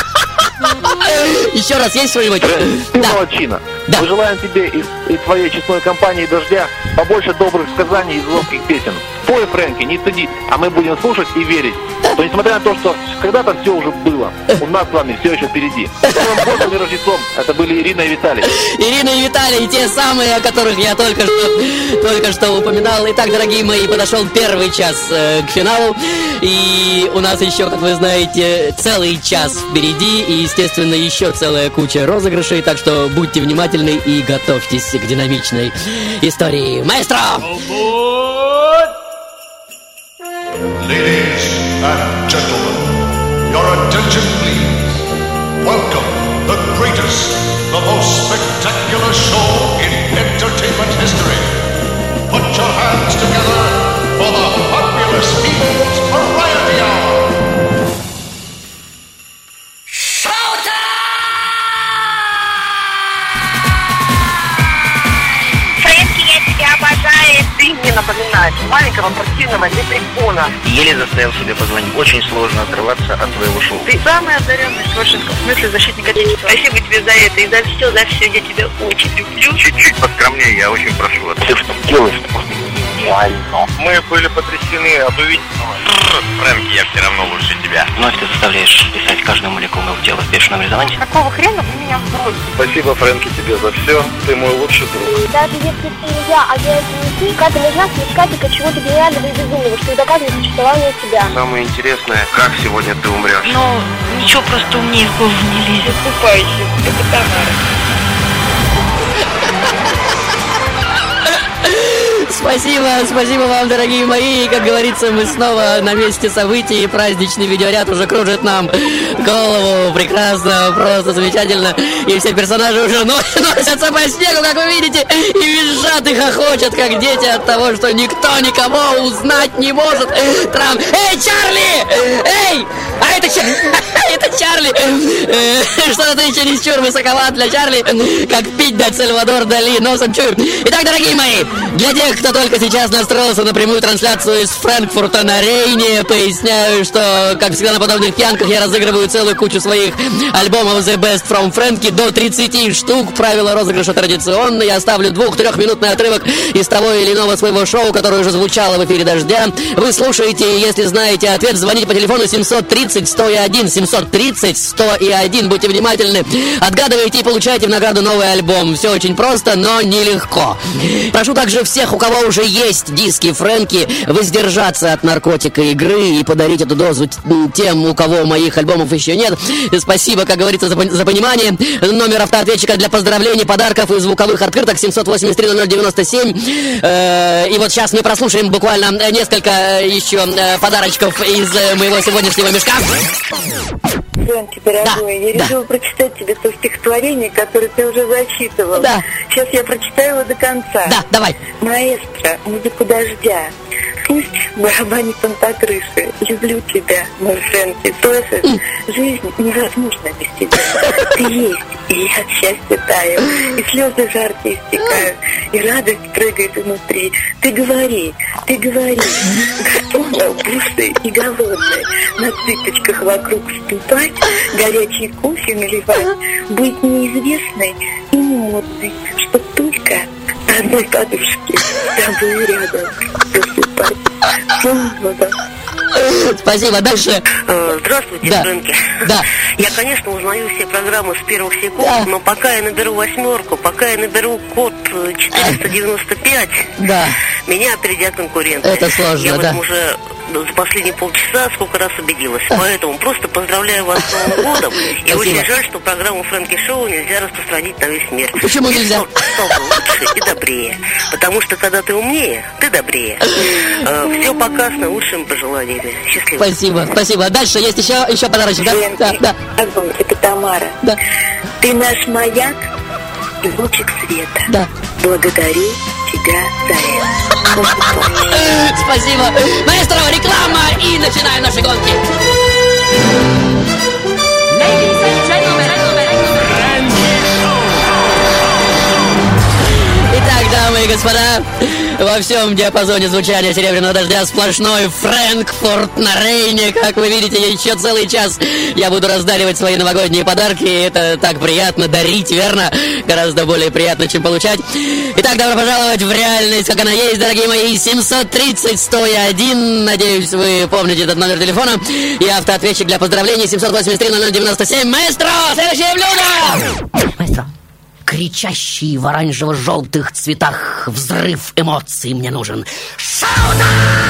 Еще раз, есть что-нибудь? Ты молодчина. Да. Мы желаем тебе и твоей честной компании «Дождя» побольше добрых сказаний и звонких песен. Пой, Фрэнки, не стыди, а мы будем слушать и верить, что несмотря на то, что когда-то все уже было, у нас с вами все еще впереди. С Новым годом и Рождеством. Это были Ирина и Виталий. Ирина и Виталий, те самые, о которых я только что упоминал. Итак, дорогие мои, подошел первый час к финалу. И у нас еще, как вы знаете, целый час впереди. И, естественно, еще целая куча розыгрышей. Так что будьте внимательны и готовьтесь к динамичной истории. Маэстро! Ladies and gentlemen, your attention please. Welcome the greatest, the most spectacular show in entertainment history. Put your hands together for the fabulous People's Variety Hour. Ты мне напоминаешь маленького противного лепрекона. Еле заставил себе позвонить. Очень сложно отрываться от твоего шоу. Ты самый одаренный в творческом смысле защитник Отечества. Спасибо тебе за это и за все. Я тебя очень люблю. Чуть-чуть поскромнее, я очень прошу вас. Все, что делаешь, Мы были потрясены об увиденном. Фрэнки, я все равно лучше тебя. Вновь ты заставляешь писать каждую молекулу тела в бешеном резонансе. Какого хрена вы меня бросили? Спасибо, Фрэнки, тебе за все. Ты мой лучший друг. Даже если ты не я, а я это не ты, как нужна смешкатика чего-то гениального и безумного, что доказывает существование себя. Самое интересное, как сегодня ты умрешь. Ну, ничего просто умнее в голову не лезет. Купающий, это Тамара. Спасибо вам, дорогие мои. Как говорится, мы снова на месте событий, и праздничный видеоряд уже кружит нам голову. Прекрасно, просто замечательно. И все персонажи уже носятся по снегу, как вы видите, и визжат и хохочут, как дети от того, что никто никого узнать не может. Эй, Чарли! Эй! А это Чарли! Что-то ты чересчур высоковат для Чарли, как пить дать Сальвадор Дали носом чур. Итак, дорогие мои, для тех, кто только сейчас настроился на прямую трансляцию из Франкфурта на Рейне, поясняю, что, как всегда на подобных пьянках, я разыгрываю целую кучу своих альбомов The Best from Frankie, до 30 штук. Правила розыгрыша традиционные. Я ставлю 2-3-минутный отрывок из того или иного своего шоу, которое уже звучало в эфире «Дождя». Вы слушаете, и если знаете ответ, звоните по телефону 730-101, 730-101. Будьте внимательны, отгадывайте и получайте в награду новый альбом. Все очень просто, но нелегко. Прошу также всех, у кого уже есть диски Фрэнки, воздержаться от наркотика игры и подарить эту дозу тем, у кого моих альбомов еще нет. Спасибо, как говорится, за понимание. Номер автоответчика для поздравлений, подарков и звуковых открыток 783-0097. И вот сейчас мы прослушаем буквально несколько еще подарочков из моего сегодняшнего мешка. Фрэнки, дорогой, я решила прочитать тебе то стихотворение, которое ты уже зачитывал. Да. Сейчас я прочитаю его до конца. Да, давай. Маэстро, музыку дождя. Пусть барабанит он по крыше. Люблю тебя, мой Фрэнки. Слышишь? Жизнь невозможна без тебя. Ты есть, и я от счастья таю. И слезы жаркие истекают, и радость прыгает внутри. Ты говори, готова, быстрая и голодная, на цыпочках вокруг ступать, горячий кофе наливать, быть неизвестной и не модной, чтоб только на одной подушке с тобой рядом засыпать. Спасибо, дальше. Здравствуйте, да. Фрэнки. Да. Я, конечно, узнаю все программы с первых секунд, но пока я наберу 8, пока я наберу код 495, меня опередят конкуренты. Это сложно, я в этом уже за последние полчаса сколько раз убедилась. Поэтому просто поздравляю вас с Новым годом. И очень жаль, что программу Фрэнки Шоу нельзя распространить на весь мир. Почему нельзя? Стал бы лучше и добрее. Потому что когда ты умнее, ты добрее. Все пока, с наилучшими пожеланиями. Счастливо. Спасибо. Дальше есть еще подарочек, да? Да. Это Тамара. Да. Ты наш маяк и лучик света. Да. Благодарю тебя за это. Спасибо. Маэстро, реклама, и начинаем наши гонки. Итак, дамы и господа, во всем диапазоне звучания «Серебряного дождя» сплошной Франкфурт на Рейне. Как вы видите, еще целый час я буду раздаривать свои новогодние подарки. Это так приятно дарить, верно? Гораздо более приятно, чем получать. Итак, добро пожаловать в реальность, как она есть, дорогие мои. 730-101. Надеюсь, вы помните этот номер телефона. И автоответчик для поздравлений 783-0097. Маэстро, следующее блюдо! Маэстро. Кричащий в оранжево-желтых цветах взрыв эмоций мне нужен. Шауна!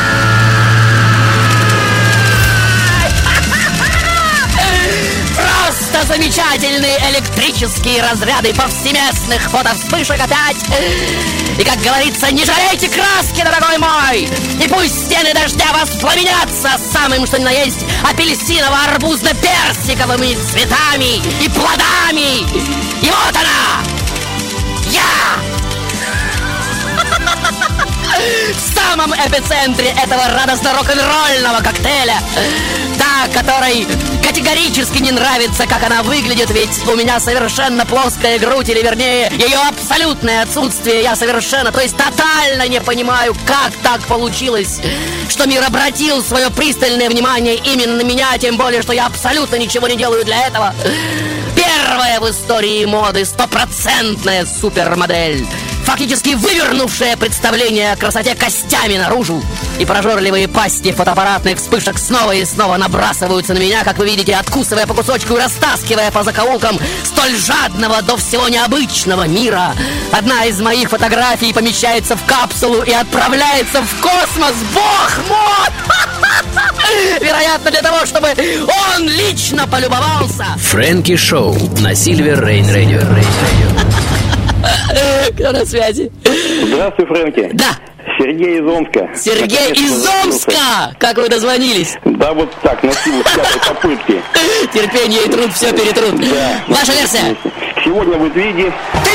Просто замечательные электрические разряды повсеместных фотовспышек опять. И, как говорится, не жалейте краски, дорогой мой. И пусть стены дождя воспламенятся самым, что ни на есть, апельсиново-арбузно-персиковыми цветами и плодами. И вот она! Я! В самом эпицентре этого радостно-рок-н-ролльного коктейля. Та, которой категорически не нравится, как она выглядит, ведь у меня совершенно плоская грудь, или вернее, ее абсолютное отсутствие. Я совершенно, то есть тотально не понимаю, как так получилось, что мир обратил свое пристальное внимание именно на меня, тем более, что я абсолютно ничего не делаю для этого. Первая в истории моды 100% супермодель, фактически вывернувшая представление о красоте костями наружу. И прожорливые пасти фотоаппаратных вспышек снова и снова набрасываются на меня, как вы видите, откусывая по кусочку и растаскивая по закоулкам столь жадного до всего необычного мира. Одна из моих фотографий помещается в капсулу и отправляется в космос. Бог мой! Вероятно, для того, чтобы он лично полюбовался. Фрэнки Шоу на Silver Rain Radio. Кто на связи? Здравствуй, Фрэнки. Да. Сергей из Омска. Сергей из Омска! Как вы дозвонились? Да, вот так, на силу пятой попытки. Терпение и труд все перетрут. Да. Ваша версия? Сегодня вы Твиги.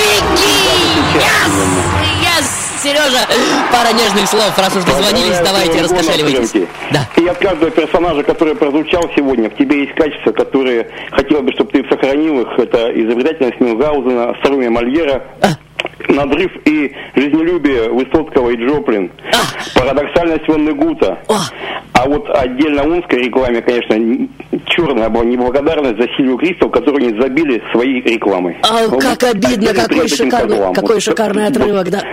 Yes! Сережа, пара нежных слов, раз уж дозвонились, давайте раскошеливайтесь. Да. И от каждого персонажа, который прозвучал сегодня, в тебе есть качества, которые хотел бы, чтобы ты сохранил их. Это изобретательность Мюнхгаузена, остроумие Мольера, надрыв и жизнелюбие Высоцкого и Джоплин, парадоксальность Ван Гута. А вот отдельно омской рекламе, конечно, черная была неблагодарность за Сильвию Кристал, которую они забили своей рекламой. Как обидно, какой шикарный отрывок, да.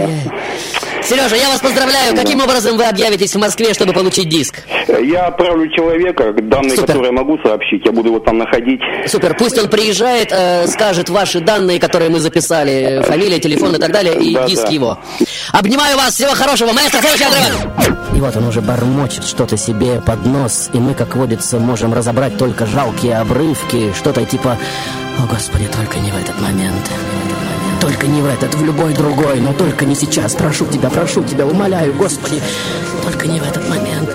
Сережа, я вас поздравляю. Каким образом вы объявитесь в Москве, чтобы получить диск? Я отправлю человека, данные, которые я могу сообщить, я буду его там находить. Супер, пусть он приезжает, скажет ваши данные, которые мы записали, фамилия, телефон и так далее, и диск его. Обнимаю вас, всего хорошего, маэстро, следующий отрывок. И вот он уже бормочет что-то себе под нос, и мы, как водится, можем разобрать только жалкие обрывки, что-то типа «О, Господи, только не в этот момент». Только не в этот, в любой другой, но только не сейчас. Прошу тебя, умоляю, Господи, только не в этот момент.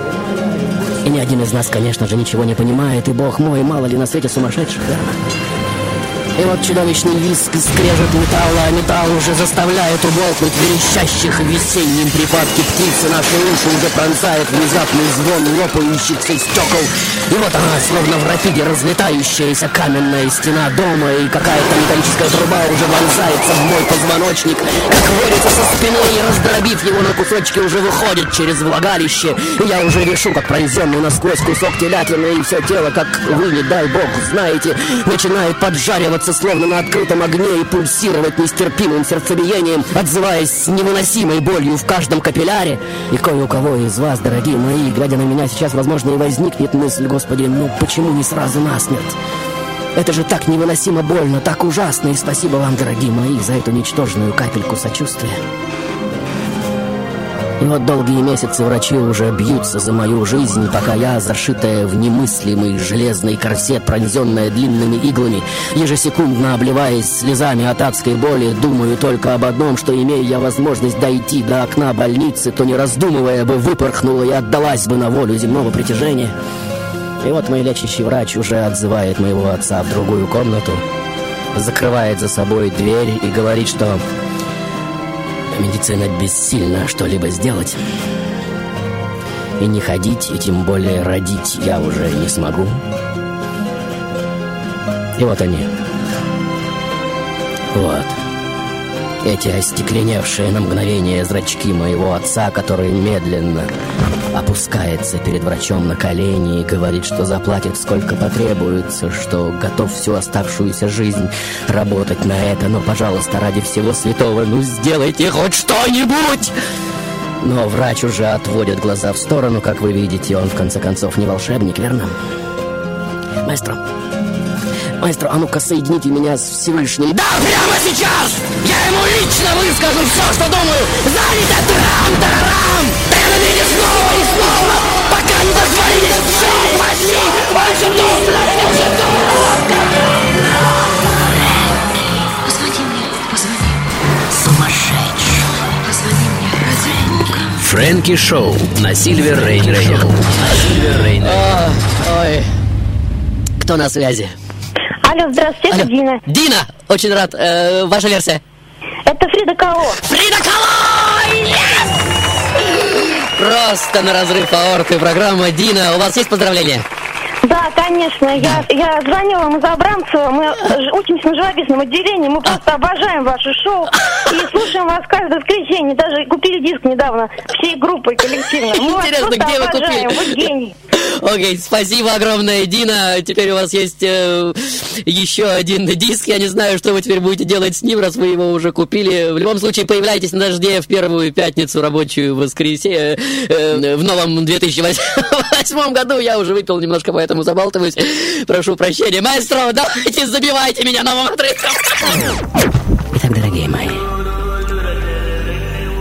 И ни один из нас, конечно же, ничего не понимает, и, Бог мой, мало ли на свете сумасшедших, верно? И вот чудовищный визг и скрежет металла, а металл уже заставляет умолкнуть верещащих в весеннем припадке птицы. Наши уши уже пронзает внезапный звон лопающихся стекол. И вот она, словно в рапиде разлетающаяся каменная стена дома, и какая-то металлическая труба уже вонзается в мой позвоночник, как водится со спины, и раздробив его на кусочки, уже выходит через влагалище. И я уже вешу, как пронзенный насквозь кусок телятины, и все тело, как вы, не дай бог, знаете, начинает поджариваться словно на открытом огне и пульсировать нестерпимым сердцебиением, отзываясь с невыносимой болью в каждом капилляре. И кое у кого из вас, дорогие мои, глядя на меня сейчас, возможно, и возникнет мысль: Господи, ну почему не сразу насмерть? Это же так невыносимо больно, так ужасно, и спасибо вам, дорогие мои, за эту ничтожную капельку сочувствия. И вот долгие месяцы врачи уже бьются за мою жизнь, пока я, зашитая в немыслимый железный корсет, пронзенная длинными иглами, ежесекундно обливаясь слезами от адской боли, думаю только об одном, что, имея я возможность дойти до окна больницы, то, не раздумывая бы, выпорхнула и отдалась бы на волю земного притяжения. И вот мой лечащий врач уже отзывает моего отца в другую комнату, закрывает за собой дверь и говорит, что медицина бессильна что-либо сделать. И не ходить, и тем более родить я уже не смогу. И вот они. Вот. Эти остекленевшие на мгновение зрачки моего отца, который медленно опускается перед врачом на колени и говорит, что заплатит сколько потребуется, что готов всю оставшуюся жизнь работать на это, но, пожалуйста, ради всего святого, ну сделайте хоть что-нибудь! Но врач уже отводит глаза в сторону, как вы видите, он в конце концов не волшебник, верно? Маэстро, а ну-ка соедините меня с Всевышним. Да, прямо сейчас! Я ему лично выскажу все, что думаю! Занято! Трам-тарарам! Да я наберите снова и снова! Пока не дозвонитесь! Черт возьми! Больше тут! Позвони. Сумасшедший. Позвони мне, ради Бога. Фрэнки Шоу на Silver Rain Radio. Ой. Кто на связи? Алло, здравствуйте, это Дина. Дина! Очень рад. Ваша версия? Это Фрида Кало. Фрида Кало! Yes! Просто на разрыв аорты программа. Дина, у вас есть поздравления? Да, конечно. Я звонила вам из Абрамцева. Мы учимся на живописном отделении. Мы просто обожаем ваше шоу. И слушаем вас каждое воскресенье. Даже купили диск недавно всей группой коллективно. Мы интересно, где вы купили? Вы гений. Окей, спасибо огромное, Дина. Теперь у вас есть еще один диск. Я не знаю, что вы теперь будете делать с ним, раз вы его уже купили. В любом случае, появляйтесь на дожде в первую пятницу рабочую воскресенье в новом 2008 году. Я уже выпил немножко, поэтому забалтываюсь. Прошу прощения. Маэстро, давайте забивайте меня новым отрывком. Итак, дорогие мои,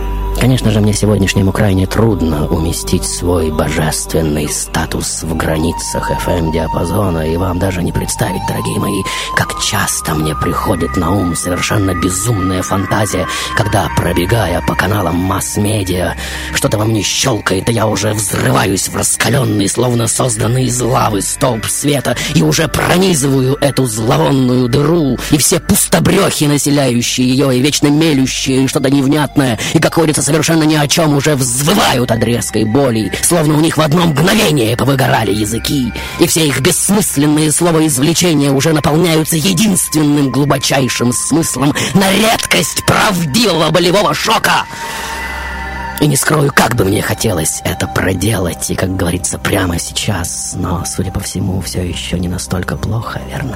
Конечно же, мне сегодняшнему крайне трудно уместить свой божественный статус в границах FM-диапазона, и вам даже не представить, дорогие мои, как часто мне приходит на ум совершенно безумная фантазия, когда, пробегая по каналам масс-медиа, что-то во мне щелкает, и я уже взрываюсь в раскаленный, словно созданный из лавы столб света, и уже пронизываю эту зловонную дыру, и все пустобрехи, населяющие ее, и вечно мелющие что-то невнятное, и, как говорится, совершенно ни о чем уже взвывают от резкой боли, словно у них в одно мгновение повыгорали языки, и все их бессмысленные словоизвлечения уже наполняются единственным глубочайшим смыслом на редкость правдивого болевого шока. И не скрою, как бы мне хотелось это проделать, и, как говорится, прямо сейчас, но, судя по всему, все еще не настолько плохо, верно?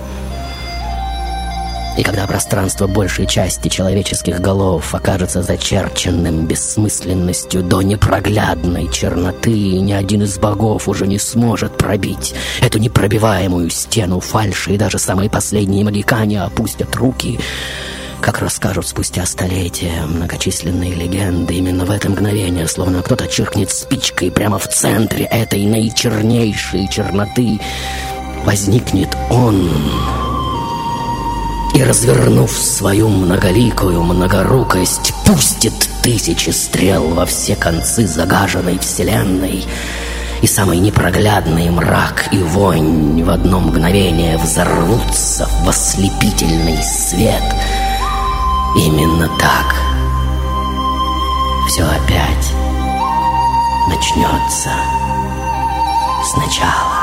И когда пространство большей части человеческих голов окажется зачерченным бессмысленностью до непроглядной черноты, ни один из богов уже не сможет пробить эту непробиваемую стену фальши, и даже самые последние магикане опустят руки, как расскажут спустя столетия многочисленные легенды. Именно в это мгновение, словно кто-то чиркнет спичкой прямо в центре этой наичернейшей черноты, возникнет он, и, развернув свою многоликую многорукость, пустит тысячи стрел во все концы загаженной вселенной, и самый непроглядный мрак и вонь в одно мгновение взорвутся в ослепительный свет. Именно так все опять начнется сначала.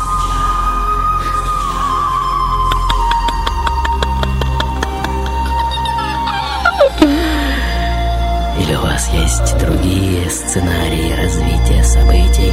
Или у вас есть другие сценарии развития событий?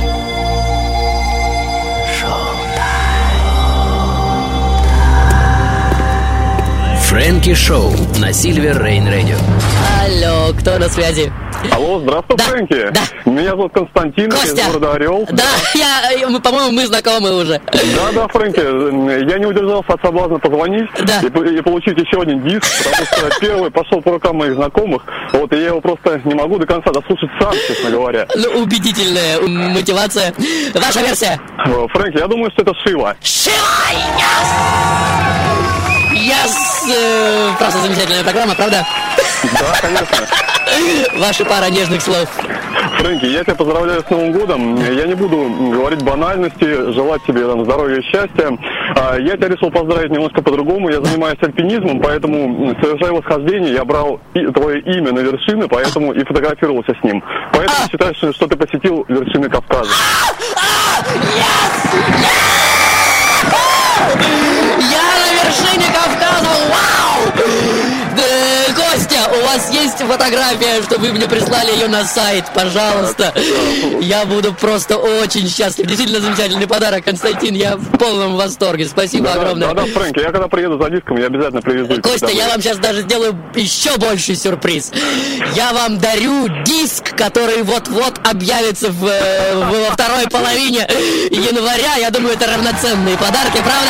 Фрэнки Шоу на Silver Rain Radio. Алло, кто на связи? Алло, здравствуй, да, Фрэнки. Да. Меня зовут Константин, Костя. из города Орел. Да, по-моему, мы знакомы уже. Да, Фрэнки, я не удержался от соблазна позвонить, да, и получить еще один диск, потому что первый пошел по рукам моих знакомых, вот, и я его просто не могу до конца дослушать сам, честно говоря. Ну, убедительная мотивация. Ваша версия? Фрэнки, я думаю, что это Шива. Шива! Просто замечательная программа, правда? Да, конечно. Ваша пара нежных слов. Фрэнки, я тебя поздравляю с Новым годом. Я не буду говорить банальности, желать тебе там здоровья и счастья. Я тебя решил поздравить немножко по-другому. Я занимаюсь альпинизмом, поэтому, совершая восхождение, я брал твое имя на вершины, поэтому и фотографировался с ним. Поэтому считаю, что ты посетил вершины Кавказа. Я на вершине Кавказа! Вау! Костя, у вас есть фотография, чтобы вы мне прислали ее на сайт, пожалуйста. Я буду просто очень счастлив. Действительно замечательный подарок, Константин. Я в полном восторге. Спасибо огромное. Да, Фрэнки, я когда приеду за диском, я обязательно привезу. Костя, я вам сейчас даже сделаю еще больший сюрприз. Я вам дарю диск, который вот-вот объявится во второй половине января. Я думаю, это равноценные подарки, правда?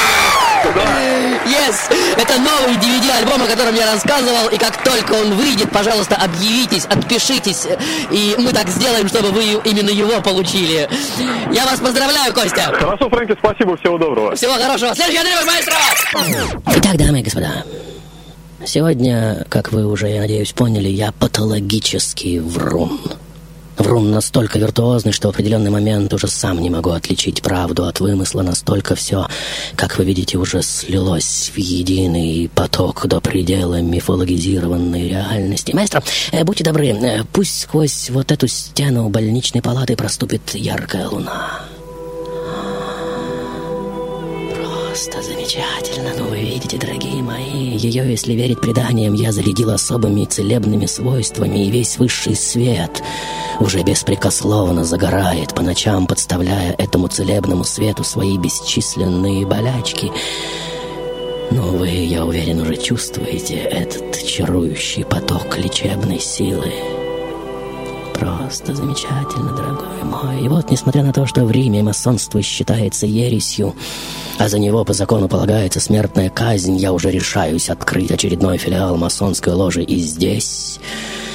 Yes! Это новый DVD-альбом, о котором я рассказывал, и как только он выйдет, пожалуйста, объявитесь, отпишитесь, и мы так сделаем, чтобы вы именно его получили. Я вас поздравляю, Костя! Хорошо, Фрэнки, спасибо, всего доброго. Всего хорошего. Следующий отрывок, маэстро! Итак, дамы и господа, сегодня, как вы уже, я надеюсь, поняли, я патологический врун. Врун настолько виртуозный, что в определенный момент уже сам не могу отличить правду от вымысла. Настолько все, как вы видите, уже слилось в единый поток до предела мифологизированной реальности. Маэстро, будьте добры, пусть сквозь вот эту стену больничной палаты проступит яркая луна. Просто замечательно. Ну, вы видите, дорогие мои, ее, если верить преданиям, я зарядил особыми целебными свойствами, и весь высший свет уже беспрекословно загорает по ночам, подставляя этому целебному свету свои бесчисленные болячки. Но вы, я уверен, уже чувствуете этот чарующий поток лечебной силы. Просто замечательно, дорогой мой. И вот, несмотря на то, что в Риме масонство считается ересью, а за него по закону полагается смертная казнь, я уже решаюсь открыть очередной филиал масонской ложи и здесь.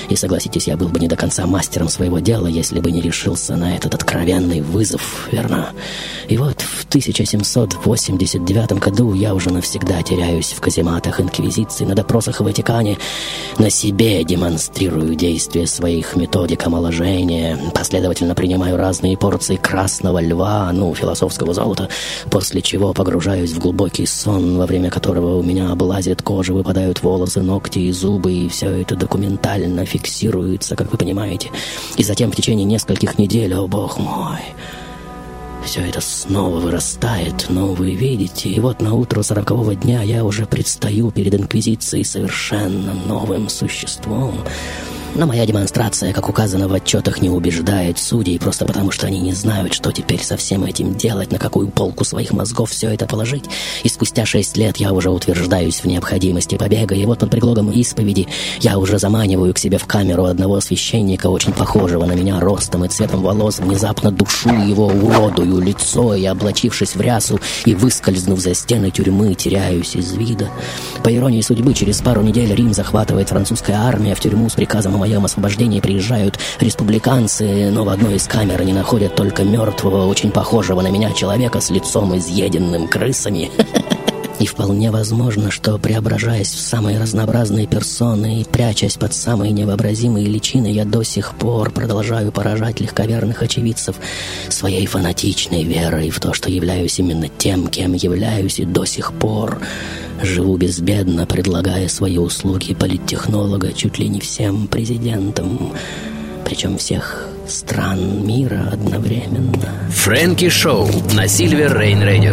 И согласитесь, я был бы не до конца мастером своего дела, если бы не решился на этот откровенный вызов, верно? И вот в 1789 году я уже навсегда теряюсь в казематах Инквизиции, на допросах в Ватикане, на себе демонстрирую действия своих методик омоложения, последовательно принимаю разные порции красного льва, философского золота, после чего погружаюсь в глубокий сон, во время которого у меня облазит кожа, выпадают волосы, ногти и зубы, и все это документально фиксируется, как вы понимаете. И затем в течение нескольких недель, о бог мой, все это снова вырастает, но вы видите, и вот на утро 40-го дня я уже предстаю перед Инквизицией совершенно новым существом. Но моя демонстрация, как указано в отчетах, не убеждает судей, просто потому что они не знают, что теперь со всем этим делать, на какую полку своих мозгов все это положить. И спустя 6 лет я уже утверждаюсь в необходимости побега, и вот под предлогом исповеди я уже заманиваю к себе в камеру одного священника, очень похожего на меня ростом и цветом волос, внезапно душу его, уродую лицо, и, облачившись в рясу и выскользнув за стены тюрьмы, теряюсь из вида. По иронии судьбы, через пару недель Рим захватывает французская армия, в тюрьму с приказом о моем освобождении приезжают республиканцы, но в одной из камер они находят только мертвого, очень похожего на меня человека с лицом изъеденным крысами. И вполне возможно, что, преображаясь в самые разнообразные персоны и прячась под самые невообразимые личины, я до сих пор продолжаю поражать легковерных очевидцев своей фанатичной верой в то, что являюсь именно тем, кем являюсь, и до сих пор живу безбедно, предлагая свои услуги политтехнолога чуть ли не всем президентам, причем всех стран мира одновременно. Фрэнки Шоу на Silver Rain Radio.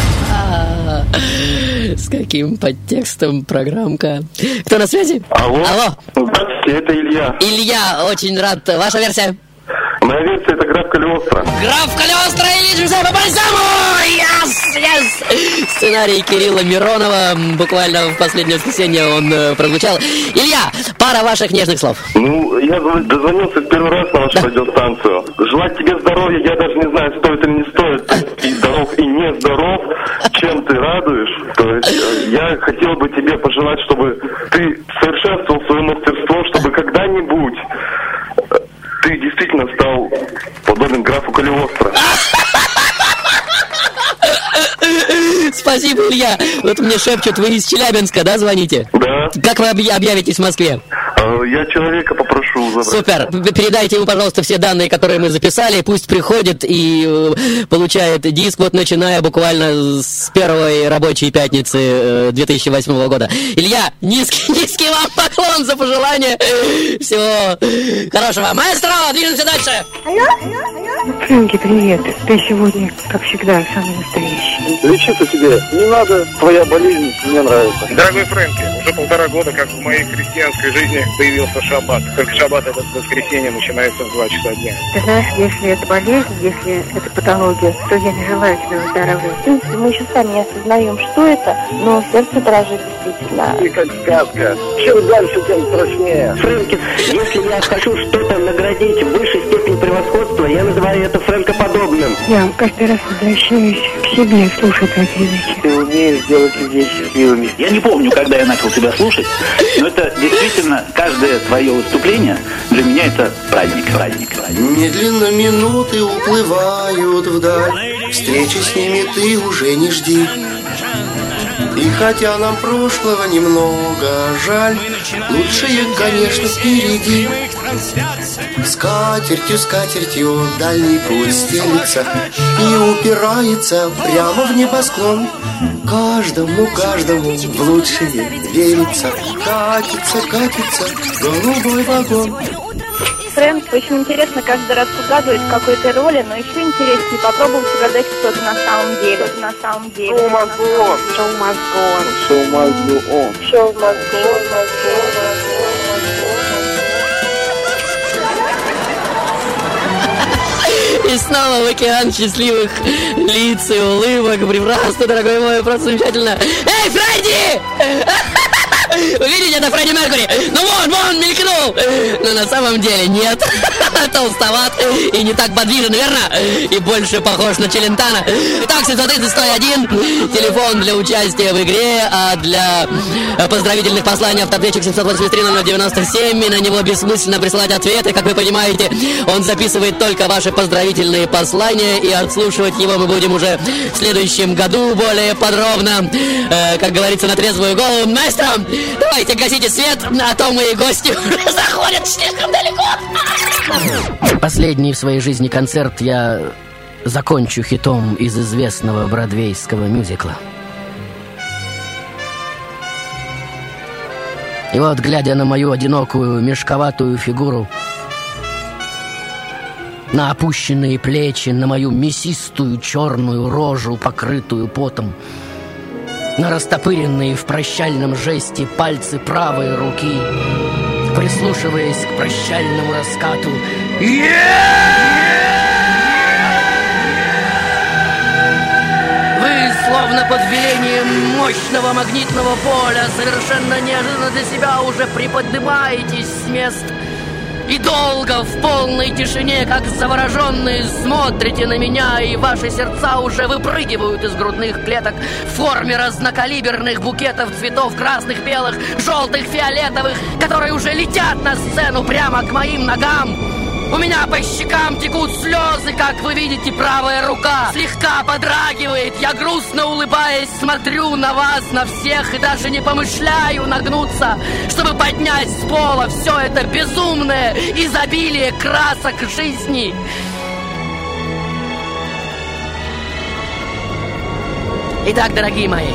С каким подтекстом программка? Кто на связи? Алло. Здравствуйте, это Илья. Илья, очень рад. Ваша версия? Моя версия — это граф Калиостро. Граф Калиостро и Джузеппе Бальзамо! Yes! Сценарий Кирилла Миронова. Буквально в последнее воскресенье он прозвучал. Илья, пара ваших нежных слов. Я дозвонился в первый раз на вашу радиостанцию. Желать тебе здоровья, я даже не знаю, стоит или не стоит. И здоров, и не здоров. Чем ты радуешь? То есть я хотел бы тебе пожелать, чтобы ты совершенствовал свое мастерство, чтобы когда-нибудь ты действительно стал подобен графу Калиостро. Спасибо, Илья. Вот мне шепчут, вы из Челябинска, да, звоните? Да. Как вы объявитесь в Москве? Я человека попрошу забрать. Супер. Передайте ему, пожалуйста, все данные, которые мы записали. Пусть приходит и получает диск, вот начиная буквально с первой рабочей пятницы 2008 года. Илья, низкий вам поклон за пожелание. Всего хорошего. Маэстро, движемся дальше. Фрэнки, привет. Ты сегодня, как всегда, самый настоящий. Лечиться тебе не надо, твоя болезнь мне нравится. Дорогой Фрэнки, уже 1,5 года, как в моей христианской жизни появился шаббат. Только шаббат — это воскресенье, начинается в 2 часа дня. Ты знаешь, если это болезнь, если это патология, то я не желаю тебе выздоравливать. В принципе, мы еще сами не осознаем, что это, но сердце дрожит действительно. Ты как сказка. Чем дальше, тем страшнее. Фрэнки, если я хочу что-то наградить в высшей степени превосходства, я называю это фрэнкоподобным. Я каждый раз возвращаюсь к себе, слушая твои передачи. Ты умеешь делать людей счастливыми. Я не помню, когда я начал тебя слушать, но это действительно, каждое твое выступление для меня это праздник. Медленно минуты уплывают вдаль, встречи с ними ты уже не жди. И хотя нам прошлого немного жаль, лучшее, конечно, впереди. Скатертью дальний путь стелится и упирается прямо в небосклон. Каждому в лучшее верится. Катится голубой вагон. Фрэнк, очень интересно каждый раз угадывать в какой-то роли, но еще интереснее попробовать угадать, кто ты на самом деле. Show must go on. Show must go on. И снова в океан счастливых лиц и улыбок. Прекрасно, дорогой мой, просто замечательно. Эй, Фредди! Вы видите, это Фредди Меркьюри. Ну вон, мелькнул. Но на самом деле нет. Толстоват и не так подвижен, верно? И больше похож на Челентано. Итак, 730-101. Телефон для участия в игре, а для поздравительных посланий автоответчик 783-00-97. И на него бессмысленно присылать ответы. Как вы понимаете, он записывает только ваши поздравительные послания, и отслушивать его мы будем уже в следующем году более подробно. Как говорится, на трезвую голову. Маэстро, давайте гасите свет, а то мои гости уже заходят слишком далеко. Последний в своей жизни концерт я закончу хитом из известного бродвейского мюзикла. И вот, глядя на мою одинокую, мешковатую фигуру, на опущенные плечи, на мою мясистую черную рожу, покрытую потом, на растопыренные в прощальном жесте пальцы правой руки, прислушиваясь к прощальному раскату, вы, словно под велением мощного магнитного поля, совершенно неожиданно для себя уже приподнимаетесь с мест и долго в полной тишине, как завороженные, смотрите на меня, и ваши сердца уже выпрыгивают из грудных клеток в форме разнокалиберных букетов цветов красных, белых, желтых, фиолетовых, которые уже летят на сцену прямо к моим ногам. У меня по щекам текут слезы, как вы видите, правая рука слегка подрагивает. Я, грустно улыбаясь, смотрю на вас, на всех, и даже не помышляю нагнуться, чтобы поднять с пола все это безумное изобилие красок жизни. Итак, дорогие мои,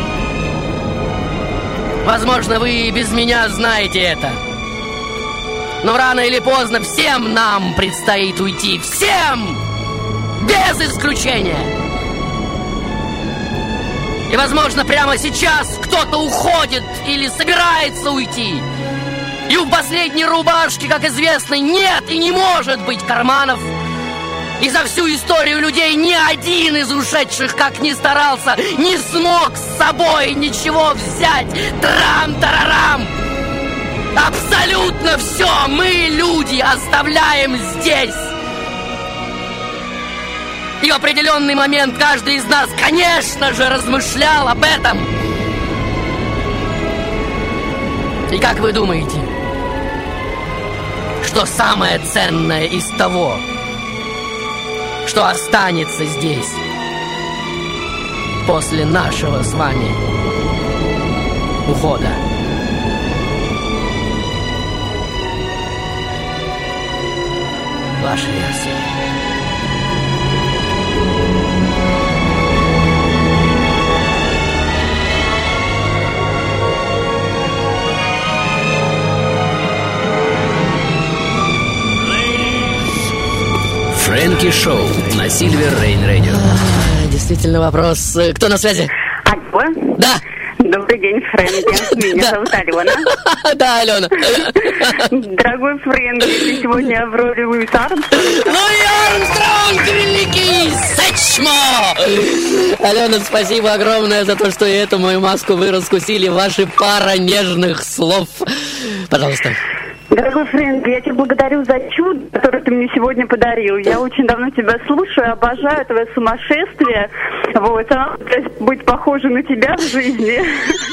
возможно, вы без меня знаете это, но рано или поздно всем нам предстоит уйти. Всем! Без исключения! И, возможно, прямо сейчас кто-то уходит или собирается уйти. И у последней рубашки, как известно, нет и не может быть карманов. И за всю историю людей ни один из ушедших, как ни старался, не смог с собой ничего взять. Трам-тарарам! Абсолютно все мы, люди, оставляем здесь. И в определенный момент каждый из нас, конечно же, размышлял об этом. И как вы думаете, что самое ценное из того, что останется здесь после нашего с вами ухода? Ваша версия. Фрэнки Шоу на Silver Rain Radio. Действительно вопрос. Кто на связи? Алло. Да. Добрый день, Фрэнки. Меня зовут Алена. Да, Алена. Дорогой Фрэнки, ты сегодня в роли Луис Армстронг. Луис Армстронг, великий Сечмо! Алена, спасибо огромное за то, что и эту мою маску вы раскусили. Ваши пара нежных слов. Пожалуйста. Дорогой Фрэнки, я тебя благодарю за чудо, которое ты мне сегодня подарил. Я очень давно тебя слушаю, обожаю твое сумасшествие. Вот, быть похожа на тебя в жизни.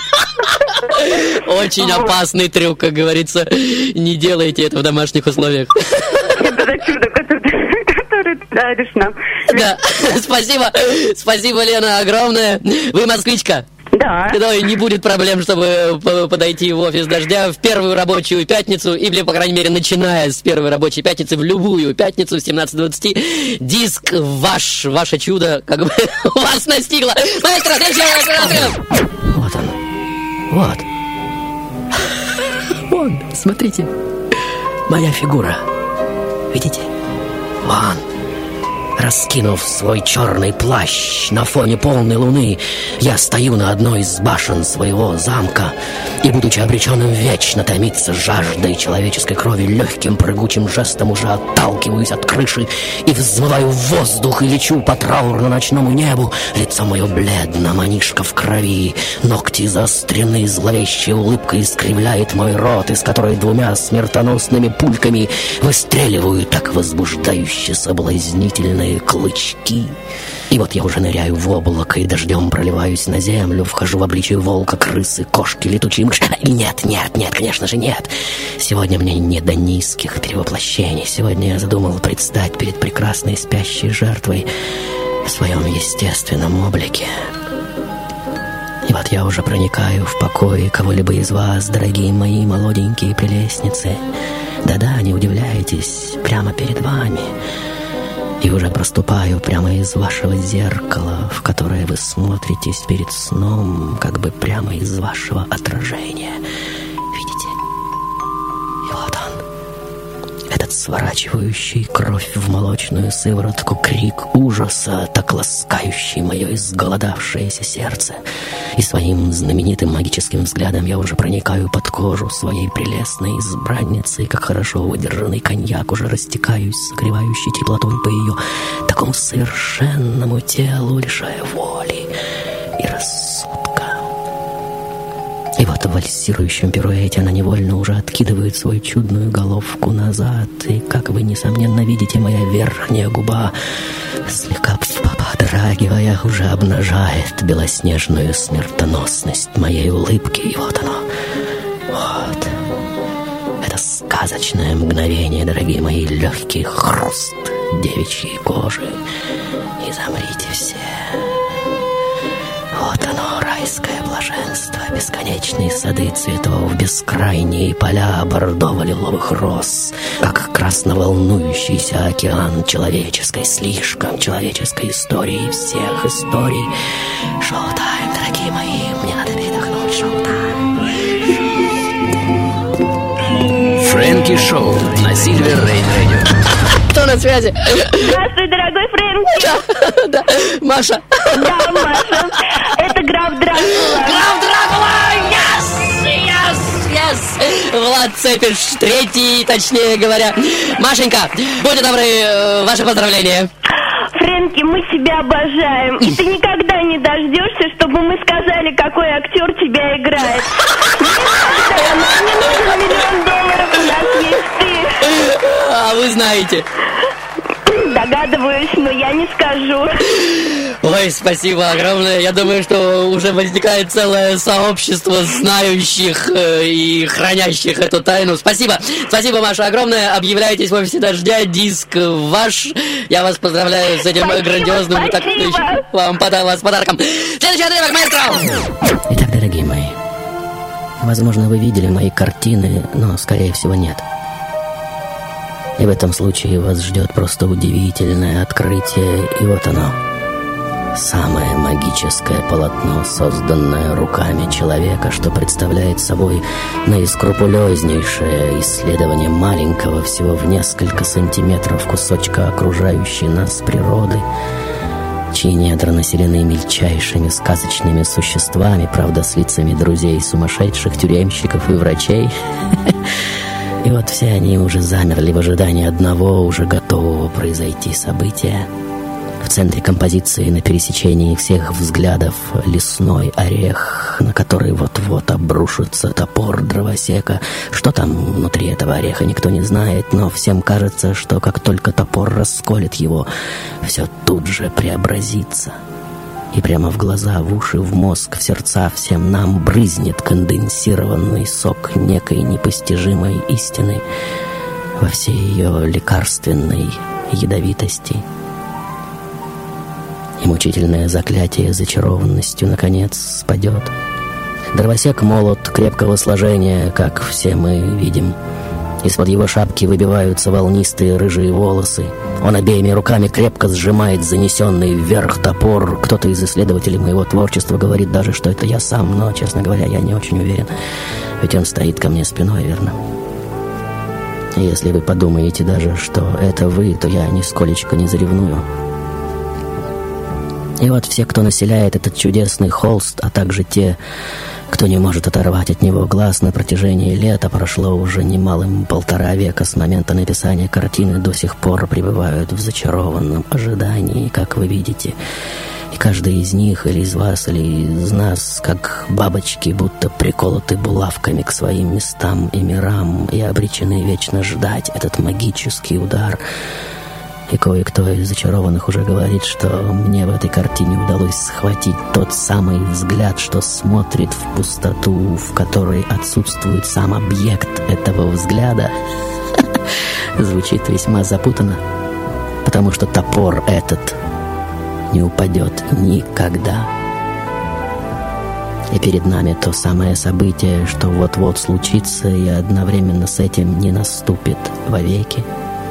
Очень опасный трюк, как говорится. Не делайте это в домашних условиях. Это за чудо, которое ты даришь нам. Да, спасибо. Спасибо, Лена, огромное. Вы москвичка? Да. И не будет проблем, чтобы подойти в офис «Дождя» в первую рабочую пятницу, или, по крайней мере, начиная с первой рабочей пятницы, в любую пятницу в 17:20. Диск ваше чудо, как бы, вас настигло. Маэстро, следующий. Вот он. Вот. Вон, смотрите. Моя фигура. Видите? Вон. Раскинув свой черный плащ на фоне полной луны, я стою на одной из башен своего замка и, будучи обреченным вечно томиться жаждой человеческой крови, легким прыгучим жестом уже отталкиваюсь от крыши и взмываю в воздух и лечу по траурно-ночному небу. Лицо мое бледно, манишка в крови, ногти заострены, зловещая улыбка искривляет мой рот, из которой двумя смертоносными пульками выстреливают так возбуждающе соблазнительные клычки. И вот я уже ныряю в облако и дождем проливаюсь на землю, вхожу в обличие волка, крысы, кошки, летучей мыши. Нет, конечно же нет. Сегодня мне не до низких перевоплощений. Сегодня я задумал предстать перед прекрасной спящей жертвой в своем естественном облике. И вот я уже проникаю в покой кого-либо из вас, дорогие мои молоденькие прелестницы. Да-да, не удивляйтесь, прямо перед вами. И уже проступаю прямо из вашего зеркала, в которое вы смотритесь перед сном, как бы прямо из вашего отражения. Видите? И вот он, этот сворачивающий кровь в молочную сыворотку крик ужаса, так ласкающий мое изголодавшееся сердце. И своим знаменитым магическим взглядом я уже проникаю под кожу своей прелестной избранницы, как хорошо выдержанный коньяк, уже растекаюсь, согревающей теплотой по ее такому совершенному телу, лишая воли и рассудка. И вот в вальсирующем пируэте она невольно уже откидывает свою чудную головку назад, и, как вы, несомненно, видите, моя верхняя губа, слегка подрагивая, уже обнажает белоснежную смертоносность моей улыбки. И вот оно, вот, это сказочное мгновение, дорогие мои, легкий хруст девичьей кожи. И замрите все. Вот оно, райское блаженство, бесконечные сады цветов, бескрайние поля бордово-лиловых роз, как красноволнующийся океан человеческой, слишком человеческой истории, всех историй. Шоу-тайм, дорогие мои, мне надо передохнуть, шоу-тайм. Фрэнки Шоу на Silver Rain Radio. Кто на связи? Здравствуй, дорогой Фрэнки. Да, Маша. Да, Маша. Это граф Дракула. Граф Дракула! Yes! Влад Цепиш, третий, точнее говоря. Машенька, будьте добры, ваши поздравления. Фрэнки, мы тебя обожаем. И ты никогда не дождешься, чтобы мы сказали, какой актер тебя играет. Мне нужен $1 000 000, у нас есть ты. А вы знаете? Догадываюсь, но я не скажу. Ой, спасибо огромное. Я думаю, что уже возникает целое сообщество знающих и хранящих эту тайну. Спасибо. Спасибо, Маша, огромное. Объявляйтесь в офисе «Дождя». Диск ваш. Я вас поздравляю с этим грандиозным. Спасибо. Так, вам вас подарком. Следующий отрывок, маэстро. Итак, дорогие мои, возможно, вы видели мои картины, но, скорее всего, нет. И в этом случае вас ждет просто удивительное открытие. И вот оно. Самое магическое полотно, созданное руками человека, что представляет собой наискрупулезнейшее исследование маленького, всего в несколько сантиметров кусочка окружающей нас природы, чьи недра населены мельчайшими сказочными существами, правда, с лицами друзей сумасшедших, тюремщиков и врачей. И вот все они уже замерли в ожидании одного уже готового произойти события. В центре композиции, на пересечении всех взглядов, лесной орех, на который вот-вот обрушится топор дровосека. Что там внутри этого ореха, никто не знает, но всем кажется, что как только топор расколет его, все тут же преобразится. И прямо в глаза, в уши, в мозг, в сердца всем нам брызнет конденсированный сок некой непостижимой истины во всей ее лекарственной ядовитости. И мучительное заклятие зачарованностью наконец спадет. Дровосек молод крепкого сложения, как все мы видим. Из-под его шапки выбиваются волнистые рыжие волосы. Он обеими руками крепко сжимает занесенный вверх топор. Кто-то из исследователей моего творчества говорит даже, что это я сам, но, честно говоря, я не очень уверен. Ведь он стоит ко мне спиной, верно? И если вы подумаете даже, что это вы, то я нисколечко не заревную. И вот все, кто населяет этот чудесный холст, а также те, кто не может оторвать от него глаз на протяжении лет, а прошло уже немалым 1,5 века с момента написания картины, до сих пор пребывают в зачарованном ожидании, как вы видите. И каждый из них, или из вас, или из нас, как бабочки, будто приколоты булавками к своим местам и мирам, и обречены вечно ждать этот магический удар. И кое-кто из зачарованных уже говорит, что мне в этой картине удалось схватить тот самый взгляд, что смотрит в пустоту, в которой отсутствует сам объект этого взгляда. Звучит весьма запутанно, потому что топор этот не упадет никогда. И перед нами то самое событие, что вот-вот случится, и одновременно с этим не наступит вовеки.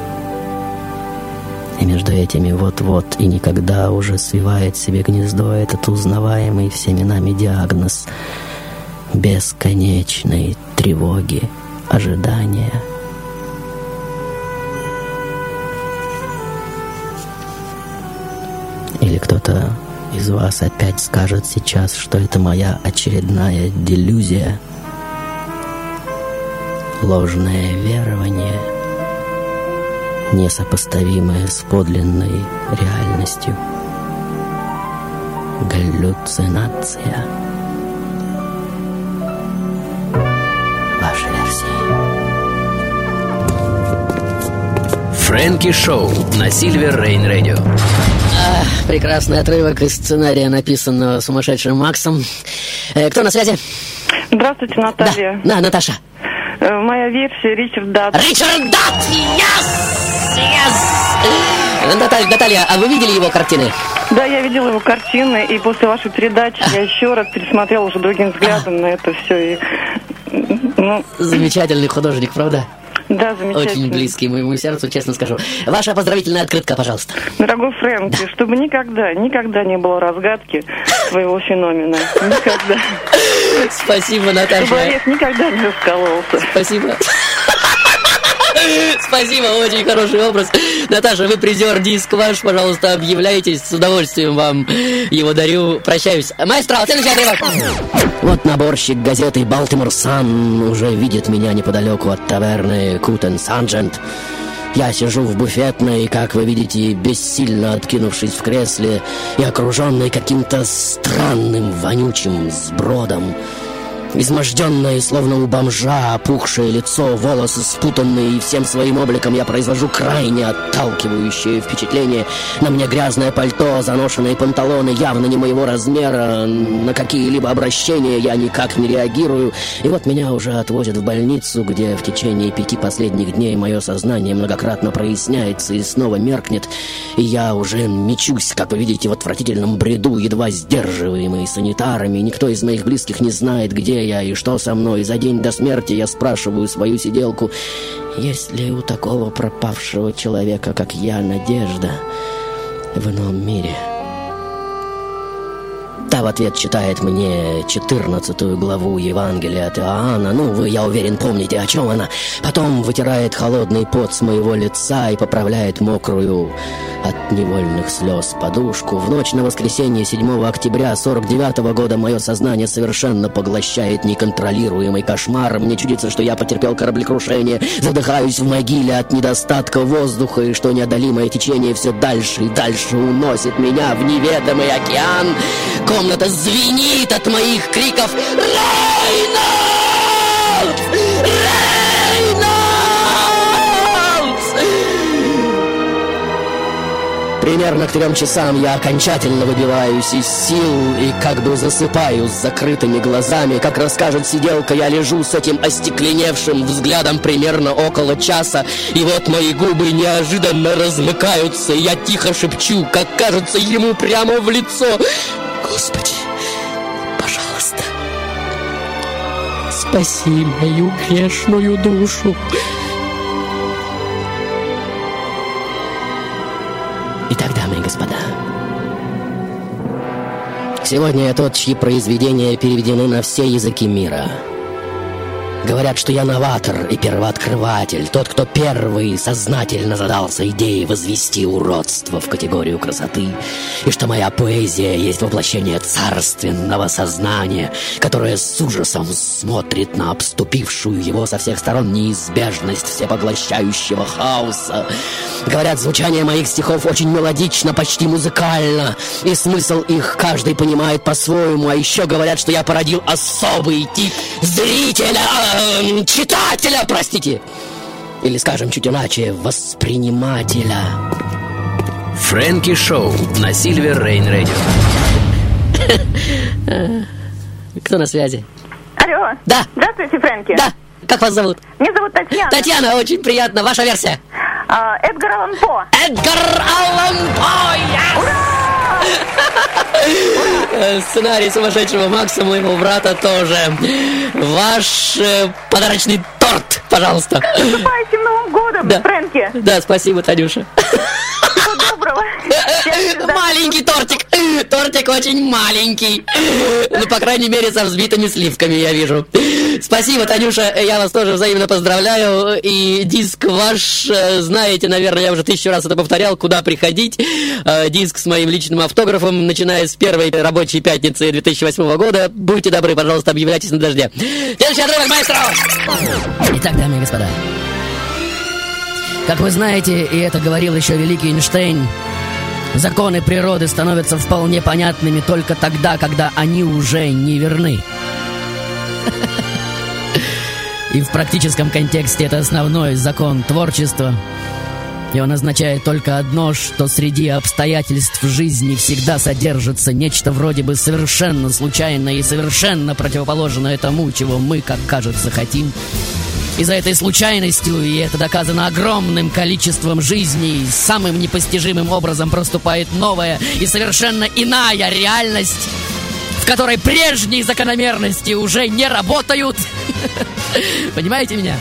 И между этими вот-вот и никогда уже свивает себе гнездо этот узнаваемый всеми нами диагноз бесконечной тревоги, ожидания. Или кто-то из вас опять скажет сейчас, что это моя очередная делюзия, ложное верование, несопоставимое с подлинной реальностью, галлюцинация. Ваша версия. Фрэнки Шоу на Silver Rain Radio. Прекрасный отрывок из сценария, написанного сумасшедшим Максом. Кто на связи? Здравствуйте, Наталья. Да, Наташа. Моя версия Ричард Датт. Ричард Датт! Yes! Наталья, а вы видели его картины? Да, я видела его картины, и после вашей передачи я еще раз пересмотрела уже другим взглядом на это все. И, Замечательный художник, правда? Да, замечательно. Очень близкий моему сердцу, честно скажу. Ваша поздравительная открытка, пожалуйста. Дорогой Фрэнки, чтобы никогда не было разгадки твоего феномена. Никогда. Спасибо, Наташа. Чтобы орех никогда не раскололся. Спасибо. Спасибо, очень хороший образ. Наташа, вы призер, диск ваш, пожалуйста, объявляйтесь. С удовольствием вам его дарю. Прощаюсь. Маэстро, следующий отрывок. Вот наборщик газеты «Балтимор Сан» уже видит меня неподалеку от таверны «Кутен Санджент». Я сижу в буфетной, как вы видите, бессильно откинувшись в кресле и окруженный каким-то странным вонючим сбродом. Изможденное, словно у бомжа, опухшее лицо, волосы спутанные, и всем своим обликом я произвожу крайне отталкивающее впечатление. На мне грязное пальто, заношенные панталоны, явно не моего размера. На какие-либо обращения я никак не реагирую. И вот меня уже отвозят в больницу, где в течение 5 последних дней мое сознание многократно проясняется и снова меркнет. И я уже мечусь, как вы видите, в отвратительном бреду, едва сдерживаемый санитарами. Никто из моих близких не знает, где я и что со мной. За день до смерти я спрашиваю свою сиделку: есть ли у такого пропавшего человека, как я, надежда в ином мире? Та в ответ читает мне 14 главу Евангелия от Иоанна. Вы, я уверен, помните, о чем она. Потом вытирает холодный пот с моего лица и поправляет мокрую от невольных слез подушку. В ночь на воскресенье 7 октября 49 года мое сознание совершенно поглощает неконтролируемый кошмар. Мне чудится, что я потерпел кораблекрушение, задыхаюсь в могиле от недостатка воздуха, и что неодолимое течение все дальше и дальше уносит меня в неведомый океан. Комната звенит от моих криков: «Рейнольд! Примерно к 3 часам я окончательно выбиваюсь из сил и как бы засыпаю с закрытыми глазами. Как расскажет сиделка, я лежу с этим остекленевшим взглядом примерно около часа, и вот мои губы неожиданно размыкаются, и я тихо шепчу, как кажется ему прямо в лицо: «Господи, пожалуйста, спаси мою грешную душу». Итак, дамы и господа, сегодня я тот, чьи произведения переведены на все языки мира. Говорят, что я новатор и первооткрыватель, тот, кто первый сознательно задался идеей возвести уродство в категорию красоты, и что моя поэзия есть воплощение царственного сознания, которое с ужасом смотрит на обступившую его со всех сторон неизбежность всепоглощающего хаоса. Говорят, звучание моих стихов очень мелодично, почти музыкально, и смысл их каждый понимает по-своему, а еще говорят, что я породил особый тип зрителя, читателя, простите, или, скажем чуть иначе, воспринимателя. Фрэнки Шоу на Silver Rain Radio. Кто на связи? Алло. Да. Здравствуйте, Фрэнки. Да. Как вас зовут? Меня зовут Татьяна. Татьяна, очень приятно. Ваша версия? Эдгар Аллан По. Эдгар Аллан По! Ура! Сценарий «Сумасшедшего Макса», моего брата тоже. Ваш подарочный торт, пожалуйста. С наступающим Новым годом, да. Фрэнки. Да, спасибо, Танюша. Всего доброго. Маленький тортик. Тортик очень маленький. Ну, по крайней мере, со взбитыми сливками, я вижу. Спасибо, Танюша, я вас тоже взаимно поздравляю. И диск ваш, знаете, наверное, я уже 1000 раз это повторял, куда приходить. Диск с моим личным автографом, начиная с первой рабочей пятницы 2008 года. Будьте добры, пожалуйста, объявляйтесь на дожде. Следующий отрывок, маэстро! Итак, дамы и господа, как вы знаете, и это говорил еще великий Эйнштейн, законы природы становятся вполне понятными только тогда, когда они уже не верны. И в практическом контексте это основной закон творчества. И он означает только одно, что среди обстоятельств жизни всегда содержится нечто вроде бы совершенно случайное и совершенно противоположное тому, чего мы, как кажется, хотим. И за этой случайностью, и это доказано огромным количеством жизней, самым непостижимым образом проступает новая и совершенно иная реальность, в которой прежние закономерности уже не работают. Понимаете меня?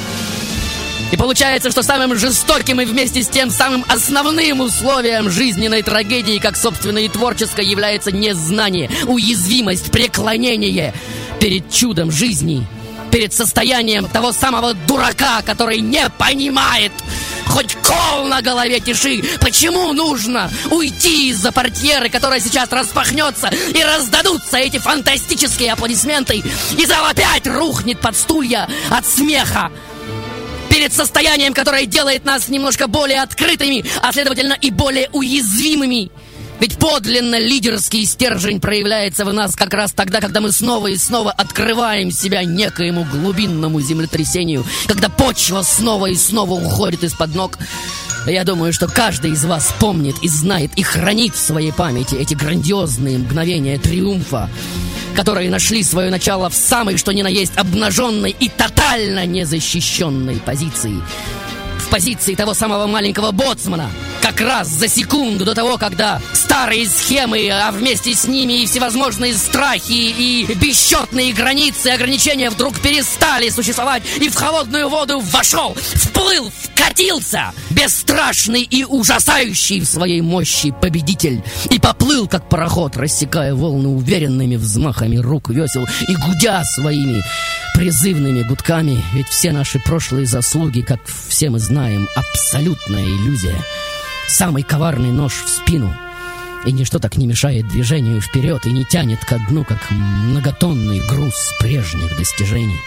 И получается, что самым жестоким и вместе с тем самым основным условием жизненной трагедии, как собственно и творческой, является незнание, уязвимость, преклонение перед чудом жизни, перед состоянием того самого дурака, который не понимает, хоть кол на голове тиши, почему нужно уйти из-за портьеры, которая сейчас распахнется, и раздадутся эти фантастические аплодисменты, и зал опять рухнет под стулья от смеха. Перед состоянием, которое делает нас немножко более открытыми, а следовательно и более уязвимыми. Ведь подлинно лидерский стержень проявляется в нас как раз тогда, когда мы снова и снова открываем себя некоему глубинному землетрясению, когда почва снова и снова уходит из-под ног. Я думаю, что каждый из вас помнит и знает и хранит в своей памяти эти грандиозные мгновения триумфа, которые нашли свое начало в самой, что ни на есть, обнаженной и тотально незащищенной позиции. В позиции того самого маленького боцмана, как раз за секунду до того, когда старые схемы, а вместе с ними и всевозможные страхи, и бесчетные границы, ограничения вдруг перестали существовать, и в холодную воду вошел, вплыл, вкатился бесстрашный и ужасающий в своей мощи победитель, и поплыл, как пароход, рассекая волны уверенными взмахами рук весел и гудя своими призывными гудками. Ведь все наши прошлые заслуги, как все мы знаем, абсолютная иллюзия. Самый коварный нож в спину. И ничто так не мешает движению вперед и не тянет ко дну, как многотонный груз прежних достижений.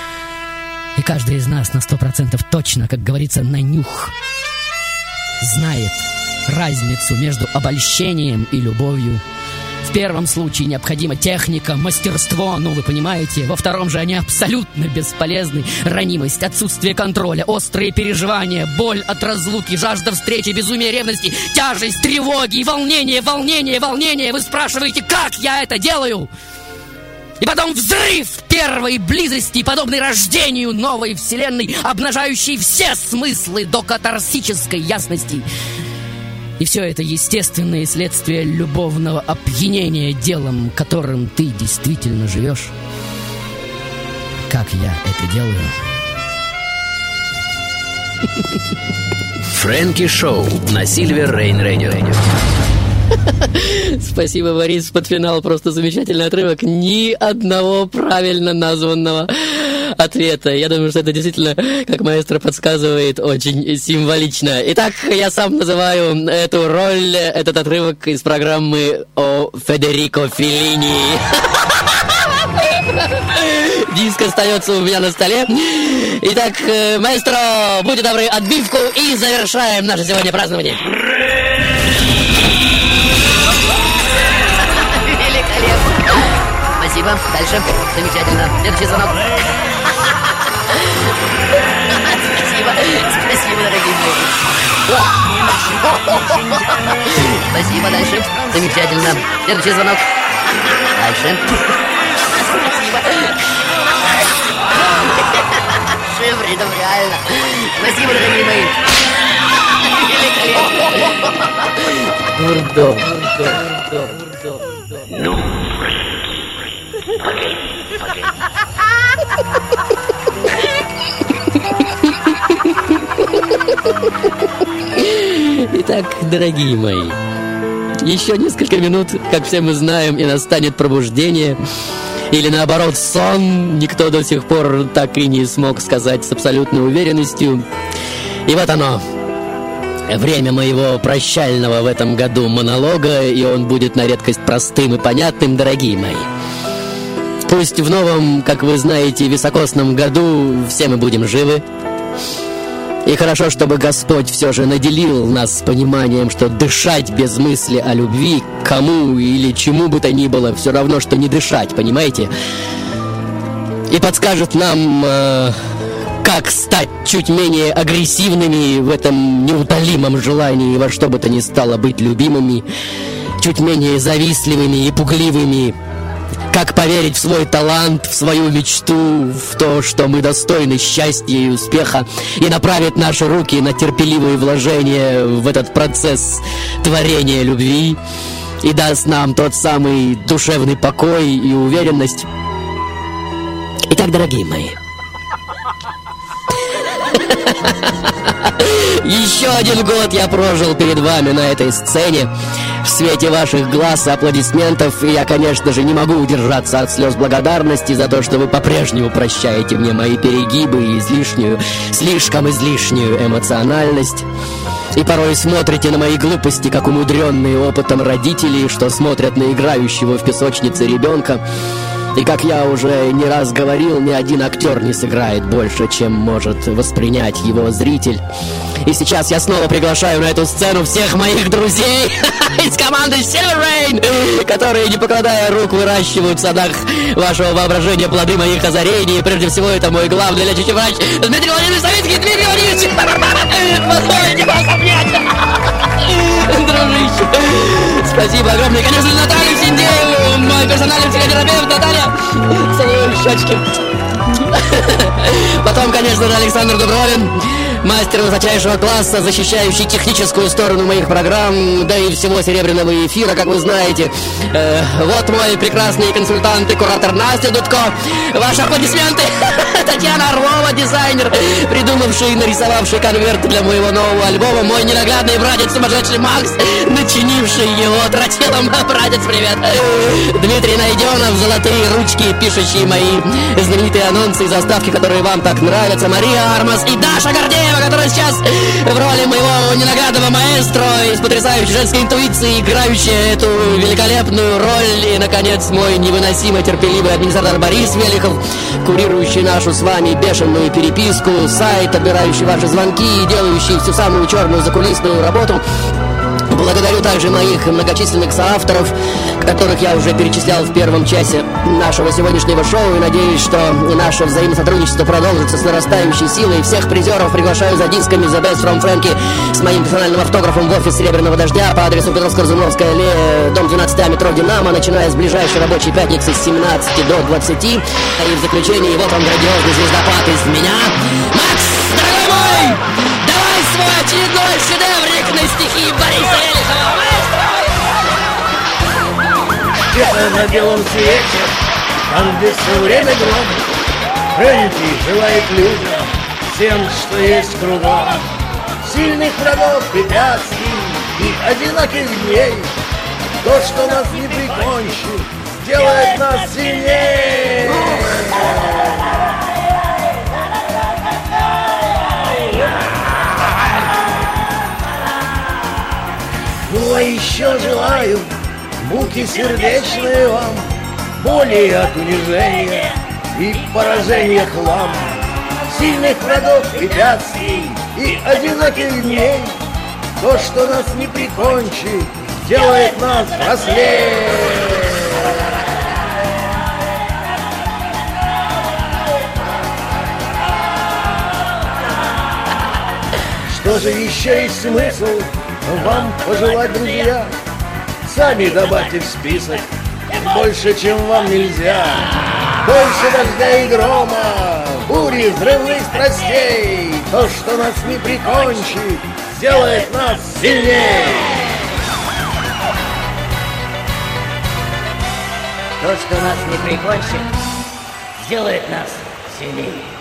И каждый из нас на 100% точно, как говорится, на нюх знает разницу между обольщением и любовью. В первом случае необходима техника, мастерство, ну вы понимаете. Во втором же они абсолютно бесполезны. Ранимость, отсутствие контроля, острые переживания, боль от разлуки, жажда встречи, безумие ревности, тяжесть, тревоги, волнение. Вы спрашиваете, как я это делаю? И потом взрыв первой близости, подобный рождению новой вселенной, обнажающей все смыслы до катарсической ясности. И все это естественное следствие любовного опьянения делом, которым ты действительно живешь. Как я это делаю? Фрэнки Шоу на Silver Rain Radio. Спасибо, Борис, под финал просто замечательный отрывок. Ни одного правильно названного ответа. Я думаю, что это действительно, как маэстро подсказывает, очень символично. Итак, я сам называю эту роль, этот отрывок из программы о Федерико Феллини. Диск остается у меня на столе. Итак, маэстро, будьте добры, отбивку и завершаем наше сегодня празднование. Великолепно. Спасибо. Дальше. Замечательно. Следующий звонок. Спасибо. Спасибо, дорогие мои. Спасибо. Дальше. Замечательно. Следующий звонок. Дальше. Шифридов, реально. Спасибо, дорогие мои. Великолепно. Дурдом. Ну. Итак, дорогие мои, еще несколько минут, как все мы знаем, и настанет пробуждение. Или наоборот, сон. Никто до сих пор так и не смог сказать с абсолютной уверенностью. И вот оно. Время моего прощального в этом году монолога, и он будет на редкость простым и понятным, дорогие мои. Пусть в новом, как вы знаете, високосном году все мы будем живы. И хорошо, чтобы Господь все же наделил нас пониманием, что дышать без мысли о любви кому или чему бы то ни было все равно, что не дышать, понимаете? И подскажет нам, как стать чуть менее агрессивными в этом неутолимом желании во что бы то ни стало быть любимыми, чуть менее завистливыми и пугливыми. Как поверить в свой талант, в свою мечту, в то, что мы достойны счастья и успеха, и направить наши руки на терпеливые вложения в этот процесс творения любви, и даст нам тот самый душевный покой и уверенность. Итак, дорогие мои, еще один год я прожил перед вами на этой сцене, в свете ваших глаз и аплодисментов, и я, конечно же, не могу удержаться от слез благодарности за то, что вы по-прежнему прощаете мне мои перегибы и слишком излишнюю эмоциональность. И порой смотрите на мои глупости, как умудренные опытом родители, что смотрят на играющего в песочнице ребенка. И, как я уже не раз говорил, ни один актер не сыграет больше, чем может воспринять его зритель. И сейчас я снова приглашаю на эту сцену всех моих друзей из команды Silver Rain, которые, не покладая рук, выращивают в садах вашего воображения плоды моих озарений. И прежде всего, это мой главный лечащий врач Дмитрий Владимирович Савицкий. Дмитрий Владимирович, позвольте вас обнять, дружище. Спасибо огромное, конечно, Наталья Синдееву, мой персональный психотерапевт. Наталья, целую щечки. Потом, конечно же, Александр Дубровин, мастер высочайшего класса, защищающий техническую сторону моих программ, да и всего серебряного эфира, как вы знаете. Вот мой прекрасный консультант и куратор Настя Дудко. Ваши аплодисменты. Татьяна Орлова, дизайнер, придумавший и нарисовавший конверт для моего нового альбома. Мой ненаглядный братец, сумасшедший Макс, начинивший его тротилом. Братец, привет. Дмитрий Найденов, золотые ручки, пишущие мои знаменитые анонсы и заставки, которые вам так нравятся. Мария Армас и Даша Гордеева, которая сейчас в роли моего ненаглядного маэстро и с потрясающей женской интуицией, играющая эту великолепную роль. И, наконец, мой невыносимо терпеливый администратор Борис Велихов, курирующий нашу с вами бешеную переписку, сайт, отбирающий ваши звонки и делающий всю самую черную закулисную работу. Благодарю также моих многочисленных соавторов, которых я уже перечислял в первом часе нашего сегодняшнего шоу, и надеюсь, что наше взаимное сотрудничество продолжится с нарастающей силой. Всех призеров приглашаю за дисками The Best from Frankie с моим персональным автографом в офис Серебряного Дождя по адресу Петровско-Разумовская аллея, дом 12, метро Динамо, начиная с ближайшей рабочей пятницы с 17 до 20. И в заключении вот он, грандиозный звездопад из меня. Макс, дорогой мой, давай свой очередной шедеврик на стихи Бориса Велихова. Где-то на белом свете, там, где все время гром, Фрэнки желает людям всем, что есть кругом. Сильных врагов, препятствий и одиноких дней. То, что нас не прикончит, сделает нас сильнее. еще желаю муки сердечные вам, боли от унижения и поражения хлам, сильных врагов и препятствий и одиноких дней. То, что нас не прикончит, делает нас взрослее. Что же еще есть смысл вам пожелать, друзья? Сами добавьте в список больше, чем вам нельзя. Больше дождя и грома, бури, взрывных страстей. То, что нас не прикончит, сделает нас сильнее. То, что нас не прикончит, сделает нас сильнее.